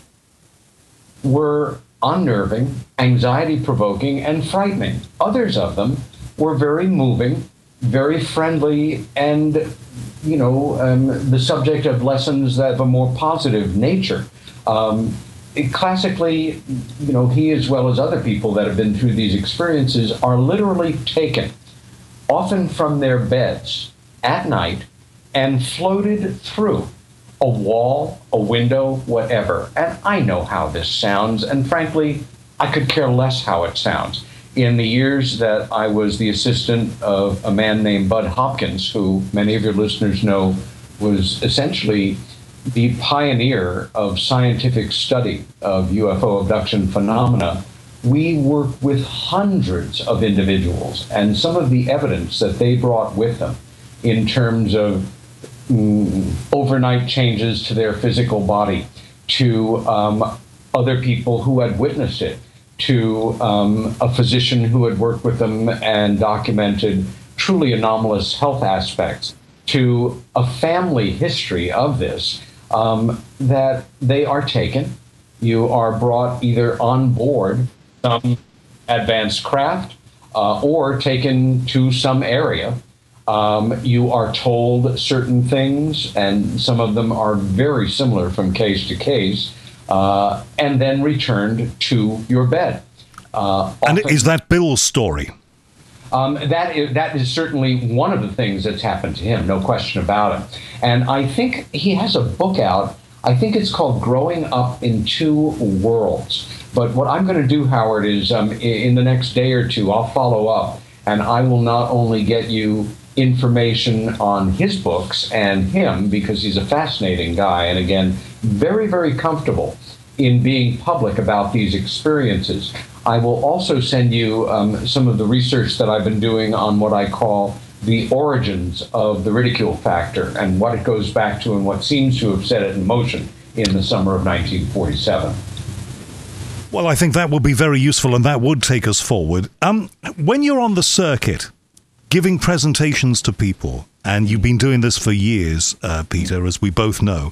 were unnerving, anxiety-provoking, and frightening. Others of them were very moving, very friendly, and, you know, um, the subject of lessons that have a more positive nature. Um, it, classically, you know, he as well as other people that have been through these experiences are literally taken, often from their beds at night, and floated through a wall, a window, whatever. And I know how this sounds, and frankly, I could care less how it sounds. In the years that I was the assistant of a man named Bud Hopkins, who many of your listeners know was essentially the pioneer of scientific study of U F O abduction phenomena, we worked with hundreds of individuals, and some of the evidence that they brought with them in terms of mm, overnight changes to their physical body, to um, other people who had witnessed it, to um, a physician who had worked with them and documented truly anomalous health aspects, to a family history of this, um, that they are taken. You are brought either on board some advanced craft uh, or taken to some area. Um, you are told certain things, and some of them are very similar from case to case. Uh, and then returned to your bed. Uh, and often, is that Bill's story? Um, that is, that is certainly one of the things that's happened to him, no question about it. And I think he has a book out. I think it's called Growing Up in Two Worlds. But what I'm going to do, Howard, is um, in the next day or two, I'll follow up, and I will not only get you information on his books and him, because he's a fascinating guy, and again, very, very comfortable in being public about these experiences. I will also send you um, some of the research that I've been doing on what I call the origins of the ridicule factor and what it goes back to and what seems to have set it in motion in the summer of nineteen forty-seven. Well, I think that would be very useful, and that would take us forward. Um, when you're on the circuit, giving presentations to people, and you've been doing this for years, uh, Peter, as we both know,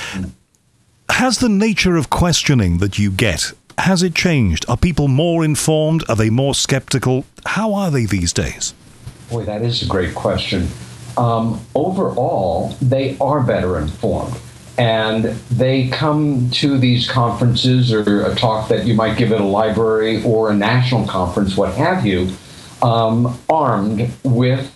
has the nature of questioning that you get, has it changed? Are people more informed? Are they more skeptical? How are they these days? Boy, that is a great question. Um, overall, they are better informed. And they come to these conferences or a talk that you might give at a library or a national conference, what have you, um, armed with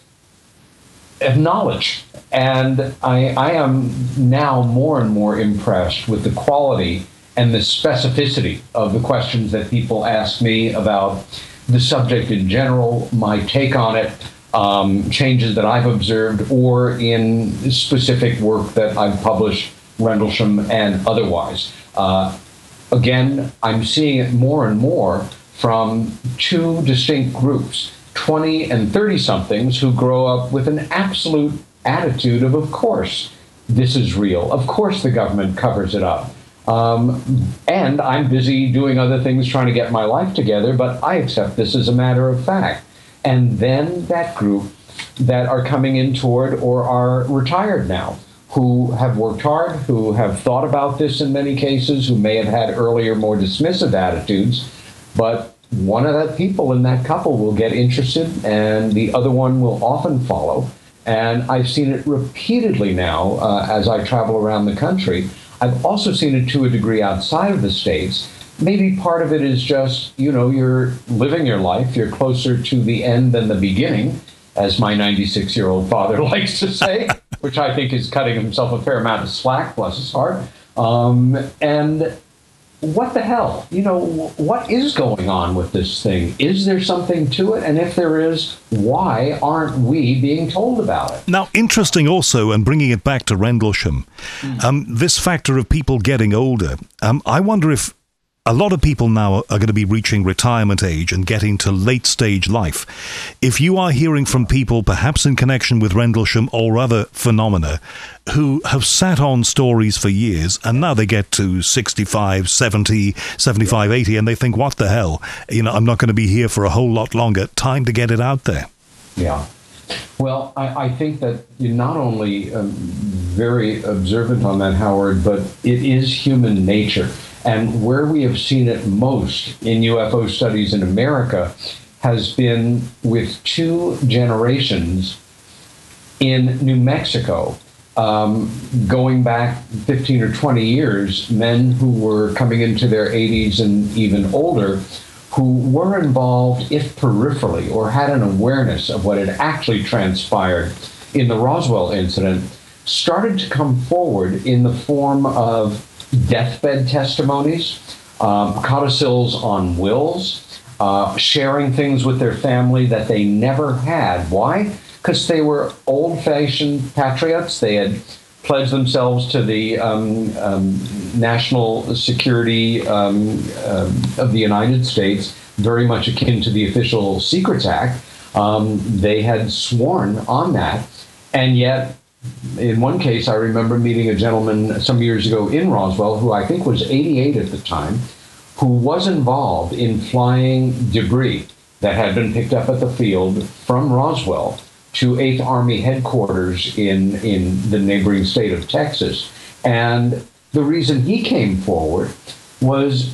knowledge. And I, I am now more and more impressed with the quality and the specificity of the questions that people ask me about the subject in general, my take on it, um, changes that I've observed, or in specific work that I've published, Rendlesham and otherwise. Uh, again, I'm seeing it more and more from two distinct groups, twenty and thirty-somethings who grow up with an absolute attitude of, of course, this is real. Of course the government covers it up. Um, and I'm busy doing other things, trying to get my life together, but I accept this as a matter of fact. And then that group that are coming in toward or are retired now, who have worked hard, who have thought about this in many cases, who may have had earlier more dismissive attitudes, but one of the people in that couple will get interested and the other one will often follow. And I've seen it repeatedly now uh, as I travel around the country. I've also seen it to a degree outside of the States. Maybe part of it is just, you know, you're living your life, you're closer to the end than the beginning, as my ninety-six-year-old father likes to say, which I think is cutting himself a fair amount of slack, bless his heart. Um, and what the hell? You know, what is going on with this thing? Is there something to it? And if there is, why aren't we being told about it? Now, interesting also, and bringing it back to Rendlesham, mm. um, this factor of people getting older, um, I wonder if a lot of people now are going to be reaching retirement age and getting to late stage life. If you are hearing from people, perhaps in connection with Rendlesham or other phenomena, who have sat on stories for years and now they get to sixty-five, seventy, seventy-five, eighty and they think, what the hell? You know, I'm not going to be here for a whole lot longer. Time to get it out there. Yeah. Well, I, I think that you're not only um, very observant on that, Howard, but it is human nature. And where we have seen it most in U F O studies in America has been with two generations in New Mexico, um, going back fifteen or twenty years, men who were coming into their eighties and even older, who were involved, if peripherally, or had an awareness of what had actually transpired in the Roswell incident, started to come forward in the form of deathbed testimonies, um, codicils on wills, uh, sharing things with their family that they never had. Why? Because they were old-fashioned patriots. They had pledged themselves to the um, um, national security um, um, of the United States, very much akin to the Official Secrets Act. Um, they had sworn on that, and yet in one case, I remember meeting a gentleman some years ago in Roswell, who I think was eighty-eight at the time, who was involved in flying debris that had been picked up at the field from Roswell to eighth Army headquarters in, in the neighboring state of Texas. And the reason he came forward was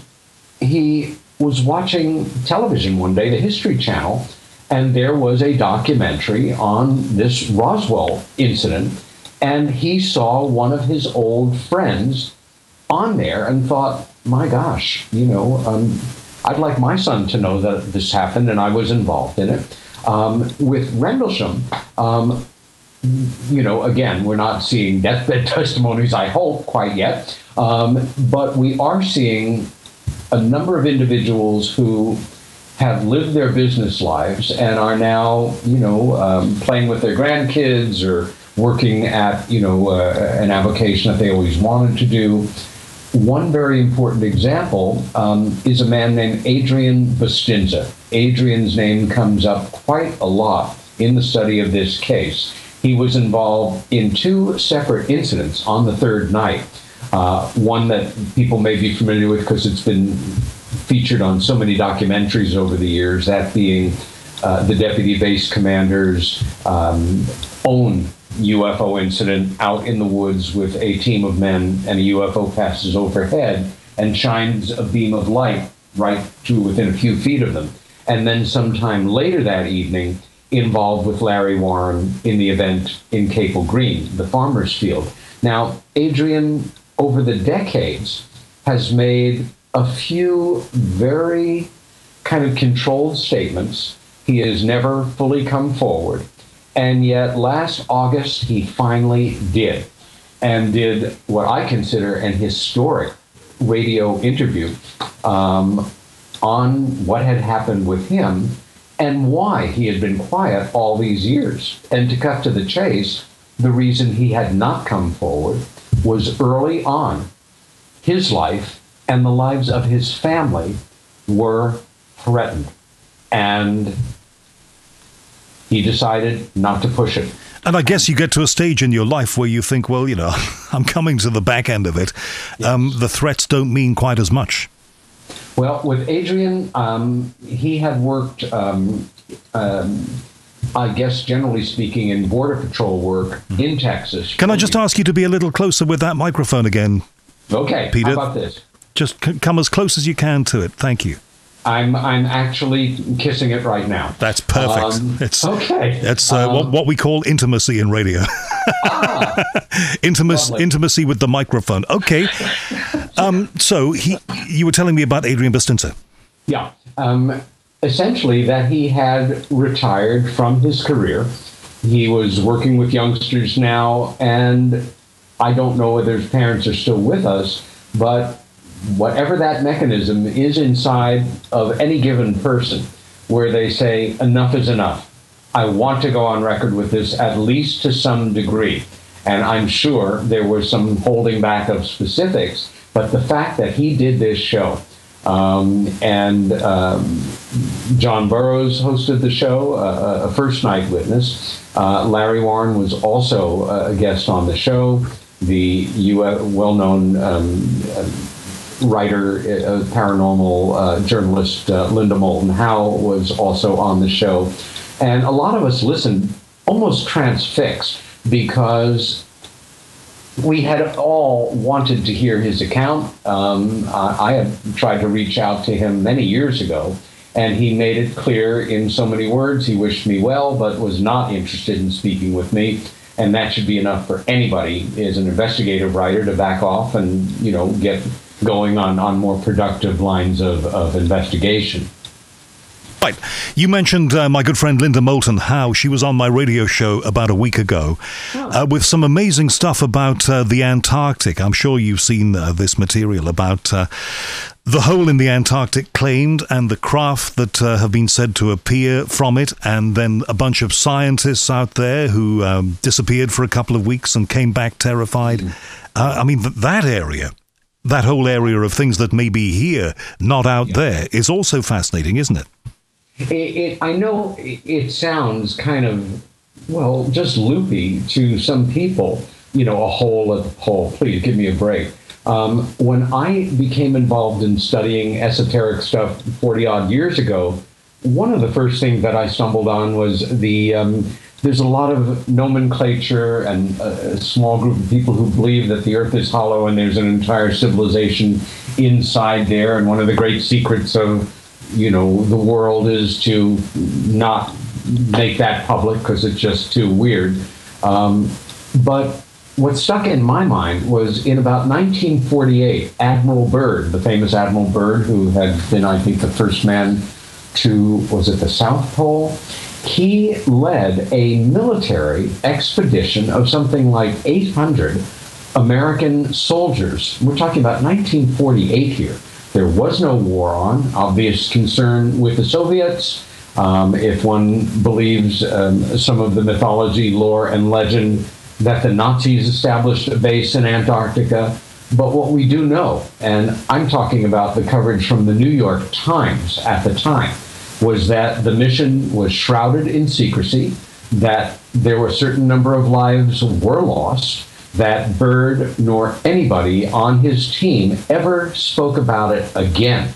he was watching television one day, the History Channel, and there was a documentary on this Roswell incident, and he saw one of his old friends on there and thought, my gosh, you know, um, I'd like my son to know that this happened and I was involved in it. Um, with Rendlesham, um, you know, again, we're not seeing deathbed testimonies, I hope, quite yet, um, but we are seeing a number of individuals who have lived their business lives and are now, you know, um, playing with their grandkids or working at, you know, uh, an avocation that they always wanted to do. One very important example um, is a man named Adrian Bustinza. Adrian's name comes up quite a lot in the study of this case. He was involved in two separate incidents on the third night. Uh, one that people may be familiar with because it's been featured on so many documentaries over the years, that being uh, the deputy base commander's um, own U F O incident out in the woods with a team of men, and a U F O passes overhead and shines a beam of light right to within a few feet of them. And then sometime later that evening, involved with Larry Warren in the event in Capel Green, the farmer's field. Now, Adrian, over the decades, has made a few very kind of controlled statements. He has never fully come forward. And yet last August, he finally did, and did what I consider an historic radio interview um, on what had happened with him and why he had been quiet all these years. And to cut to the chase, the reason he had not come forward was early on, his life and the lives of his family were threatened. And he decided not to push it. And I guess you get to a stage in your life where you think, well, you know, I'm coming to the back end of it. Yes. Um, the threats don't mean quite as much. Well, with Adrian, um, he had worked, um, um, I guess, generally speaking, in Border Patrol work mm-hmm. in Texas. Can I just ask you to be a little closer with that microphone again? Okay, Peter? How about this? Just c- come as close as you can to it. Thank you. I'm I'm actually kissing it right now. That's perfect. Um, it's okay. It's uh, um, what, what we call intimacy in radio. ah, Intimacy, intimacy with the microphone. Okay. Um, so he, you were telling me about Adrian Bustinter. Yeah. Um, essentially, that he had retired from his career. He was working with youngsters now, and I don't know whether his parents are still with us, but whatever that mechanism is inside of any given person, where they say, enough is enough. I want to go on record with this, at least to some degree. And I'm sure there was some holding back of specifics, but the fact that he did this show, um, and um, John Burroughs hosted the show, uh, a first night witness. Uh, Larry Warren was also a guest on the show. The U S well-known um, uh, writer, uh, paranormal uh, journalist uh, Linda Moulton Howe was also on the show. And a lot of us listened almost transfixed because we had all wanted to hear his account. Um, I, I had tried to reach out to him many years ago, and he made it clear in so many words he wished me well, but was not interested in speaking with me. And that should be enough for anybody as an investigative writer to back off and, you know, get going on, on more productive lines of, of investigation. Right. You mentioned uh, my good friend Linda Moulton Howe. She was on my radio show about a week ago oh. uh, with some amazing stuff about uh, the Antarctic. I'm sure you've seen uh, this material about uh, the hole in the Antarctic claimed and the craft that uh, have been said to appear from it, and then a bunch of scientists out there who um, disappeared for a couple of weeks and came back terrified. Mm. Uh, I mean, th- that area, that whole area of things that may be here, not out yeah. there, is also fascinating, isn't it? It, it, I know it, it sounds kind of, well, just loopy to some people, you know, a hole at the pole. Please give me a break. Um, when I became involved in studying esoteric stuff forty-odd years ago, one of the first things that I stumbled on was the, um, there's a lot of nomenclature and a, a small group of people who believe that the earth is hollow and there's an entire civilization inside there. And one of the great secrets of, you know, the world is to not make that public because it's just too weird. Um, but what stuck in my mind was in about nineteen forty-eight, Admiral Byrd, the famous Admiral Byrd, who had been, I think, the first man to, was it the South Pole? He led a military expedition of something like eight hundred American soldiers. We're talking about nineteen forty-eight here. There was no war on, obvious concern with the Soviets. Um, if one believes um, some of the mythology, lore, and legend that the Nazis established a base in Antarctica. But what we do know, and I'm talking about the coverage from the New York Times at the time, was that the mission was shrouded in secrecy, that there were a certain number of lives were lost, that Byrd nor anybody on his team ever spoke about it again,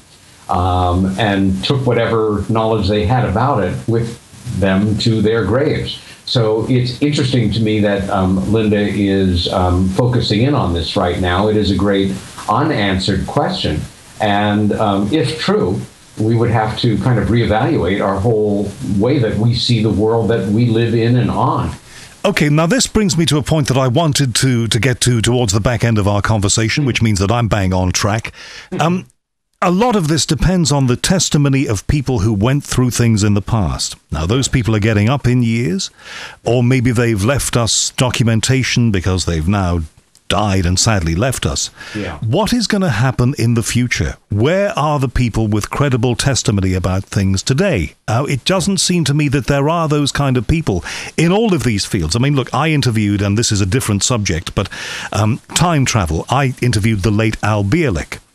um, and took whatever knowledge they had about it with them to their graves. So it's interesting to me that um, Linda is um, focusing in on this right now. It is a great unanswered question. And um, if true, we would have to kind of reevaluate our whole way that we see the world that we live in and on. Okay, now this brings me to a point that I wanted to, to get to towards the back end of our conversation, which means that I'm bang on track. Um, a lot of this depends on the testimony of people who went through things in the past. Now, those people are getting up in years, or maybe they've left us documentation because they've now died and sadly left us. Yeah. What is going to happen in the future? Where are the people with credible testimony about things today? Uh, it doesn't seem to me that there are those kind of people in all of these fields. I mean, look, I interviewed, and this is a different subject, but um, time travel. I interviewed the late Al Bielek.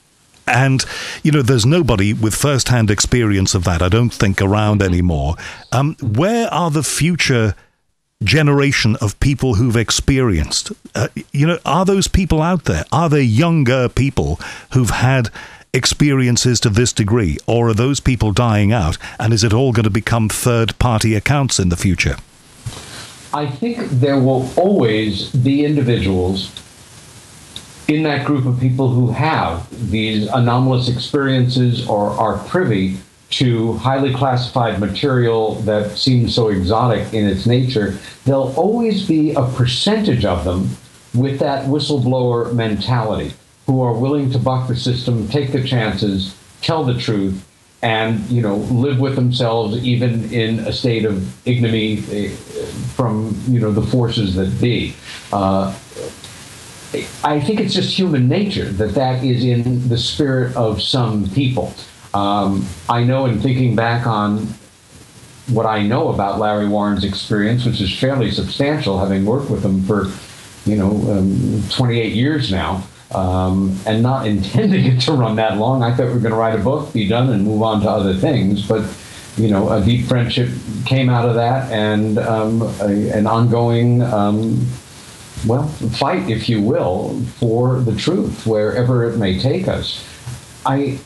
And, you know, there's nobody with first-hand experience of that, I don't think, around anymore. Um, where are the future generation of people who've experienced? Uh, you know, are those people out there? Are there younger people who've had experiences to this degree? Or are those people dying out? And is it all going to become third-party accounts in the future? I think there will always be individuals in that group of people who have these anomalous experiences or are privy to highly classified material that seems so exotic in its nature. There'll always be a percentage of them with that whistleblower mentality who are willing to buck the system, take the chances, tell the truth, and, you know, live with themselves even in a state of ignominy from, you know, the forces that be. Uh, I think it's just human nature that that is in the spirit of some people. Um, I know, in thinking back on what I know about Larry Warren's experience, which is fairly substantial, having worked with him for, you know, um, twenty-eight years now, um, and not intending it to run that long. I thought we were going to write a book, be done, and move on to other things. But, you know, a deep friendship came out of that, and um, a, an ongoing, um, well, fight, if you will, for the truth, wherever it may take us. I.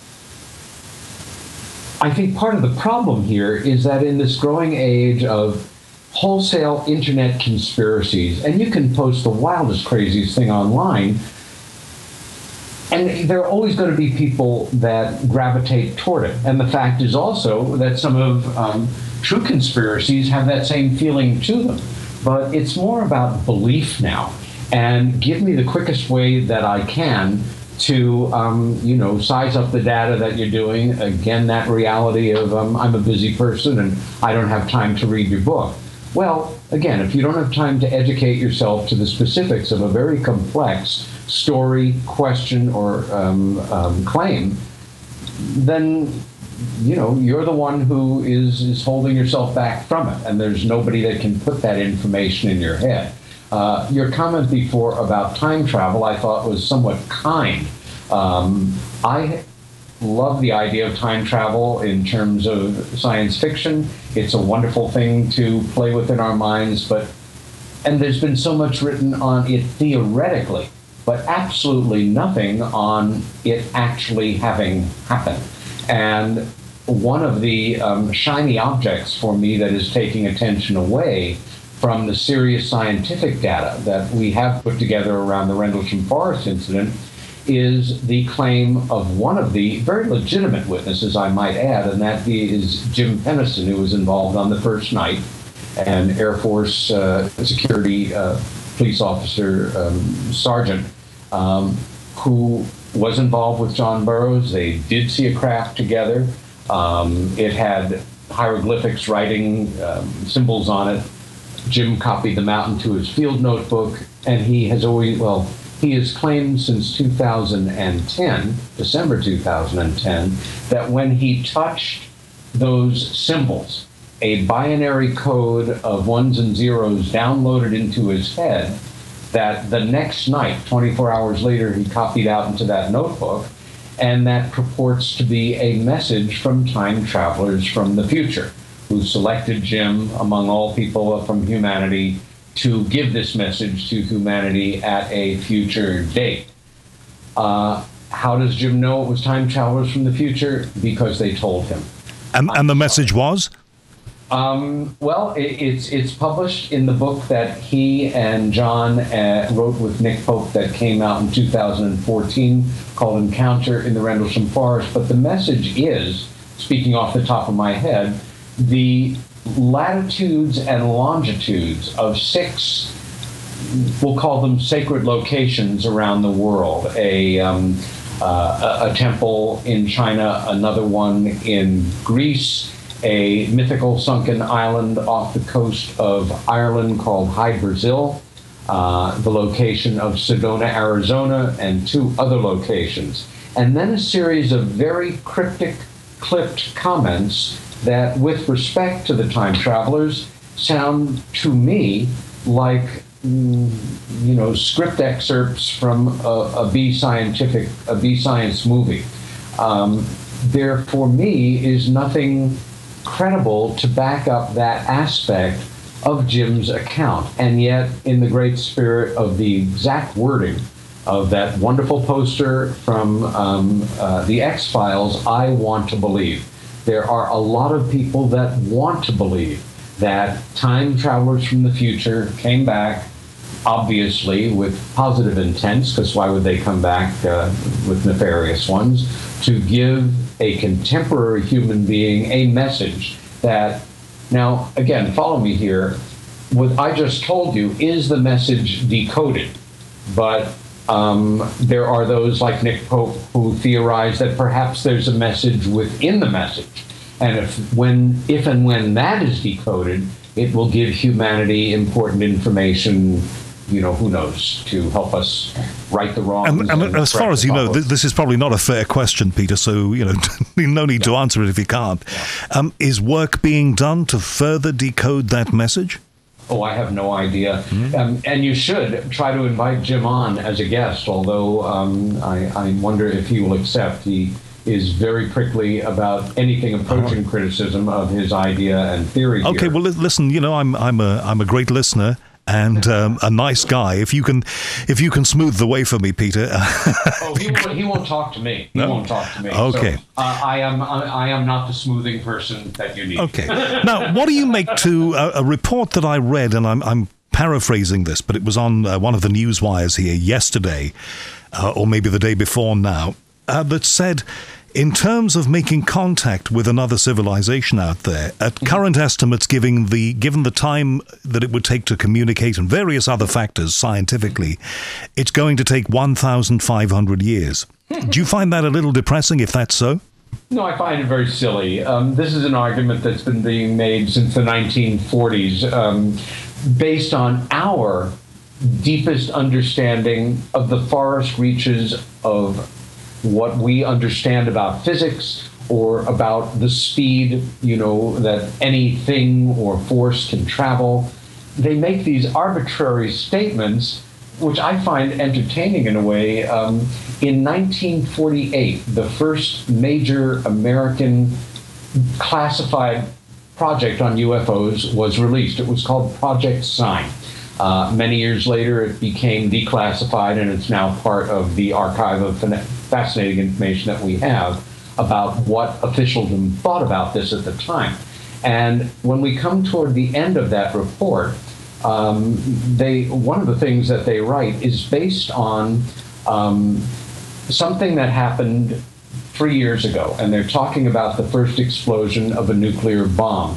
I think part of the problem here is that in this growing age of wholesale internet conspiracies, and you can post the wildest, craziest thing online, and there are always going to be people that gravitate toward it. And the fact is also that some of um, true conspiracies have that same feeling to them. But it's more about belief now. And give me the quickest way that I can to, um, you know, size up the data that you're doing. Again, that reality of um, I'm a busy person and I don't have time to read your book. Well, again, if you don't have time to educate yourself to the specifics of a very complex story, question, or um, um, claim, then, you know, you're the one who is, is holding yourself back from it, and there's nobody that can put that information in your head. Uh, your comment before about time travel, I thought, was somewhat kind. Um, I love the idea of time travel in terms of science fiction. It's a wonderful thing to play with in our minds, but and there's been so much written on it theoretically, but absolutely nothing on it actually having happened. And one of the um, shiny objects for me that is taking attention away from the serious scientific data that we have put together around the Rendlesham Forest incident is the claim of one of the very legitimate witnesses, I might add, and that is Jim Penniston, who was involved on the first night, an Air Force uh, security uh, police officer, um, sergeant, um, who was involved with John Burroughs. They did see a craft together. Um, it had hieroglyphics writing um, symbols on it. Jim copied them out into his field notebook, and he has always, well, he has claimed since two thousand ten, December two thousand ten, that when he touched those symbols, a binary code of ones and zeros downloaded into his head, that the next night, twenty-four hours later, he copied out into that notebook, and that purports to be a message from time travelers from the future, who selected Jim, among all people from humanity, to give this message to humanity at a future date. Uh, how does Jim know it was time travelers from the future? Because they told him. And, and the message was? Um, well, it, it's it's published in the book that he and John uh, wrote with Nick Pope that came out in two thousand fourteen, called Encounter in the Rendlesham Forest. But the message is, speaking off the top of my head, the latitudes and longitudes of six, we'll call them sacred locations around the world. A, um, uh, a, a temple in China, another one in Greece, a mythical sunken island off the coast of Ireland called High Brazil, uh, the location of Sedona, Arizona, and two other locations. And then a series of very cryptic, clipped comments that, with respect to the time travelers, sound to me like you know, script excerpts from a, a B scientific, a B science movie. Um, there, for me, is nothing credible to back up that aspect of Jim's account. And yet, in the great spirit of the exact wording of that wonderful poster from um, uh, the X-Files, I want to believe. There are a lot of people that want to believe that time travelers from the future came back, obviously with positive intents, because why would they come back uh, with nefarious ones, to give a contemporary human being a message that, now, again, follow me here, what I just told you is the message decoded, but um, there are those like Nick Pope who theorize that perhaps there's a message within the message. And if when, if and when that is decoded, it will give humanity important information, you know, who knows, to help us right the wrongs. And, and, and as far as you know, th- this is probably not a fair question, Peter, so, you know, no need yeah. to answer it if you can't. Yeah. Um, is work being done to further decode that message? Oh, I have no idea. Mm-hmm. Um, and you should try to invite Jim on as a guest, although um, I, I wonder if he will accept. He is very prickly about anything approaching oh. criticism of his idea and theory. Okay, here. well, listen, you know, I'm I'm a I'm a great listener and um, a nice guy. If you can, if you can smooth the way for me, Peter. oh, he won't. He won't talk to me. He no? won't talk to me. Okay. So, uh, I am. I, I am not the smoothing person that you need. Okay. Now, what do you make to a, a report that I read, and I'm I'm paraphrasing this, but it was on uh, one of the news wires here yesterday, uh, or maybe the day before now, uh, that said, in terms of making contact with another civilization out there, at current estimates, giving the given the time that it would take to communicate and various other factors scientifically, it's going to take one thousand five hundred years. Do you find that a little depressing, if that's so? No, I find it very silly. Um, this is an argument that's been being made since the nineteen forties, um, based on our deepest understanding of the forest reaches of what we understand about physics or about the speed, you know, that anything or force can travel. They make these arbitrary statements, which I find entertaining in a way. Um, in nineteen forty-eight, the first major American classified project on U F Os was released. It was called Project Sign. Uh, many years later, it became declassified, and it's now part of the archive of fascinating information that we have about what officialdom thought about this at the time. And when we come toward the end of that report, um, they one of the things that they write is based on um, something that happened three years ago, and they're talking about the first explosion of a nuclear bomb.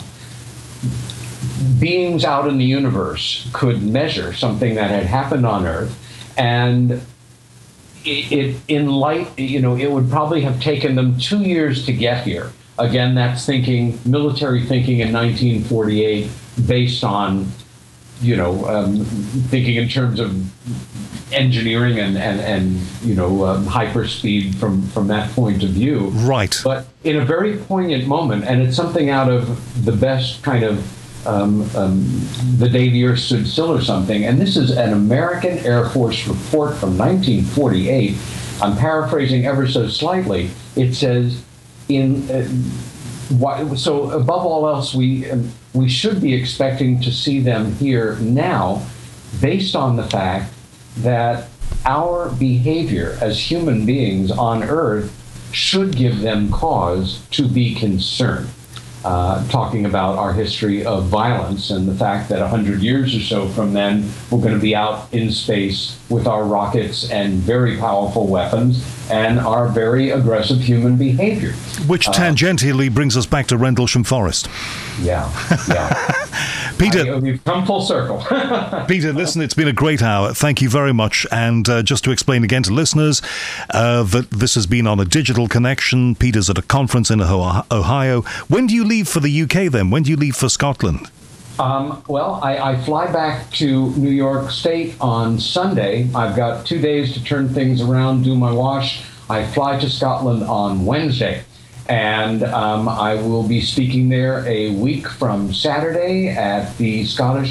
Beings out in the universe could measure something that had happened on Earth, and it, it in light, you know, it would probably have taken them two years to get here. Again, that's thinking, military thinking in nineteen forty-eight, based on, you know, um, thinking in terms of engineering and, and, and you know, um, hyperspeed from, from that point of view. Right. But in a very poignant moment, and it's something out of the best kind of Um, um, The Day the Earth Stood Still or something. And this is an American Air Force report from nineteen forty-eight. I'm paraphrasing ever so slightly. It says, in uh, why, so above all else, we, um, we should be expecting to see them here now based on the fact that our behavior as human beings on Earth should give them cause to be concerned. Uh, talking about our history of violence and the fact that one hundred years or so from then, we're going to be out in space with our rockets and very powerful weapons and our very aggressive human behavior. Which tangentially uh, brings us back to Rendlesham Forest. Yeah, yeah. Peter, I, we've come full circle. Peter, listen, it's been a great hour. Thank you very much. And uh, just to explain again to listeners uh, that this has been on a digital connection. Peter's at a conference in Ohio. When do you leave for the U K then? When do you leave for Scotland? Um, well, I, I fly back to New York State on Sunday. I've got two days to turn things around, do my wash. I fly to Scotland on Wednesday. And um, I will be speaking there a week from Saturday at the Scottish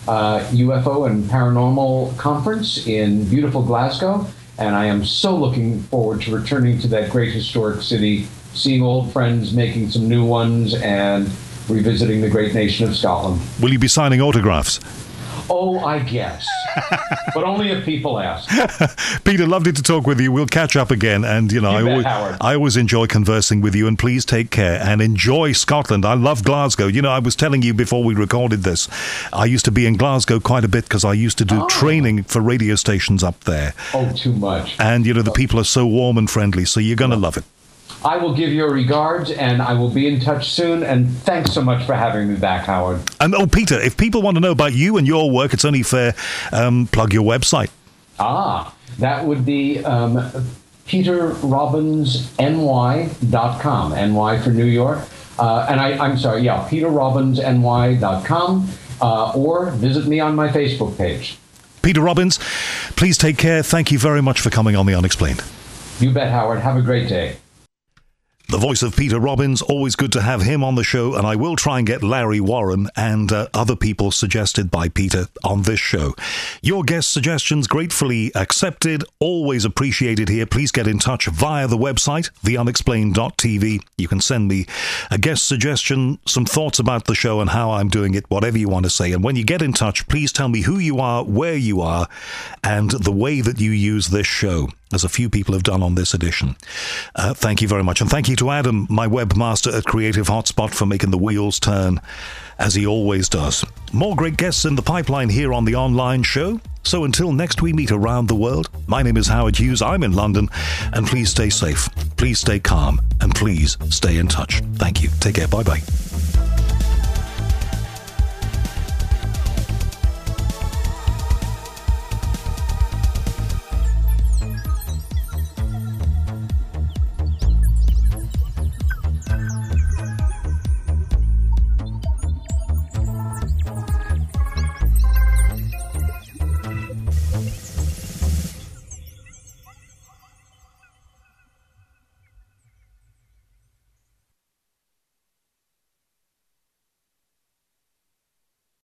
uh, U F O and Paranormal Conference in beautiful Glasgow. And I am so looking forward to returning to that great historic city, seeing old friends, making some new ones, and revisiting the great nation of Scotland. Will you be signing autographs? Oh, I guess. But only if people ask. Peter, lovely to talk with you. We'll catch up again. And, you know, You I, bet, always, Howard. I always enjoy conversing with you. And please take care and enjoy Scotland. I love Glasgow. You know, I was telling you before we recorded this, I used to be in Glasgow quite a bit because I used to do Oh. training for radio stations up there. Oh, too much. And, you know, the people are so warm and friendly. So you're going to love it. I will give your regards, and I will be in touch soon. And thanks so much for having me back, Howard. And, oh, Peter, if people want to know about you and your work, it's only fair, um, plug your website. Ah, that would be um, peter robbins n y dot com. N Y for New York. Uh, and I, I'm sorry, yeah, peter robbins n y dot com. Uh, or visit me on my Facebook page. Peter Robbins, please take care. Thank you very much for coming on The Unexplained. You bet, Howard. Have a great day. The voice of Peter Robbins, always good to have him on the show, and I will try and get Larry Warren and uh, other people suggested by Peter on this show. Your guest suggestions gratefully accepted, always appreciated here. Please get in touch via the website, the unexplained dot t v. You can send me a guest suggestion, some thoughts about the show and how I'm doing it, whatever you want to say. And when you get in touch, please tell me who you are, where you are, and the way that you use this show, as a few people have done on this edition. Uh, thank you very much. And thank you to Adam, my webmaster at Creative Hotspot, for making the wheels turn, as he always does. More great guests in the pipeline here on the online show. So until next we meet around the world, my name is Howard Hughes. I'm in London. And please stay safe. Please stay calm. And please stay in touch. Thank you. Take care. Bye-bye.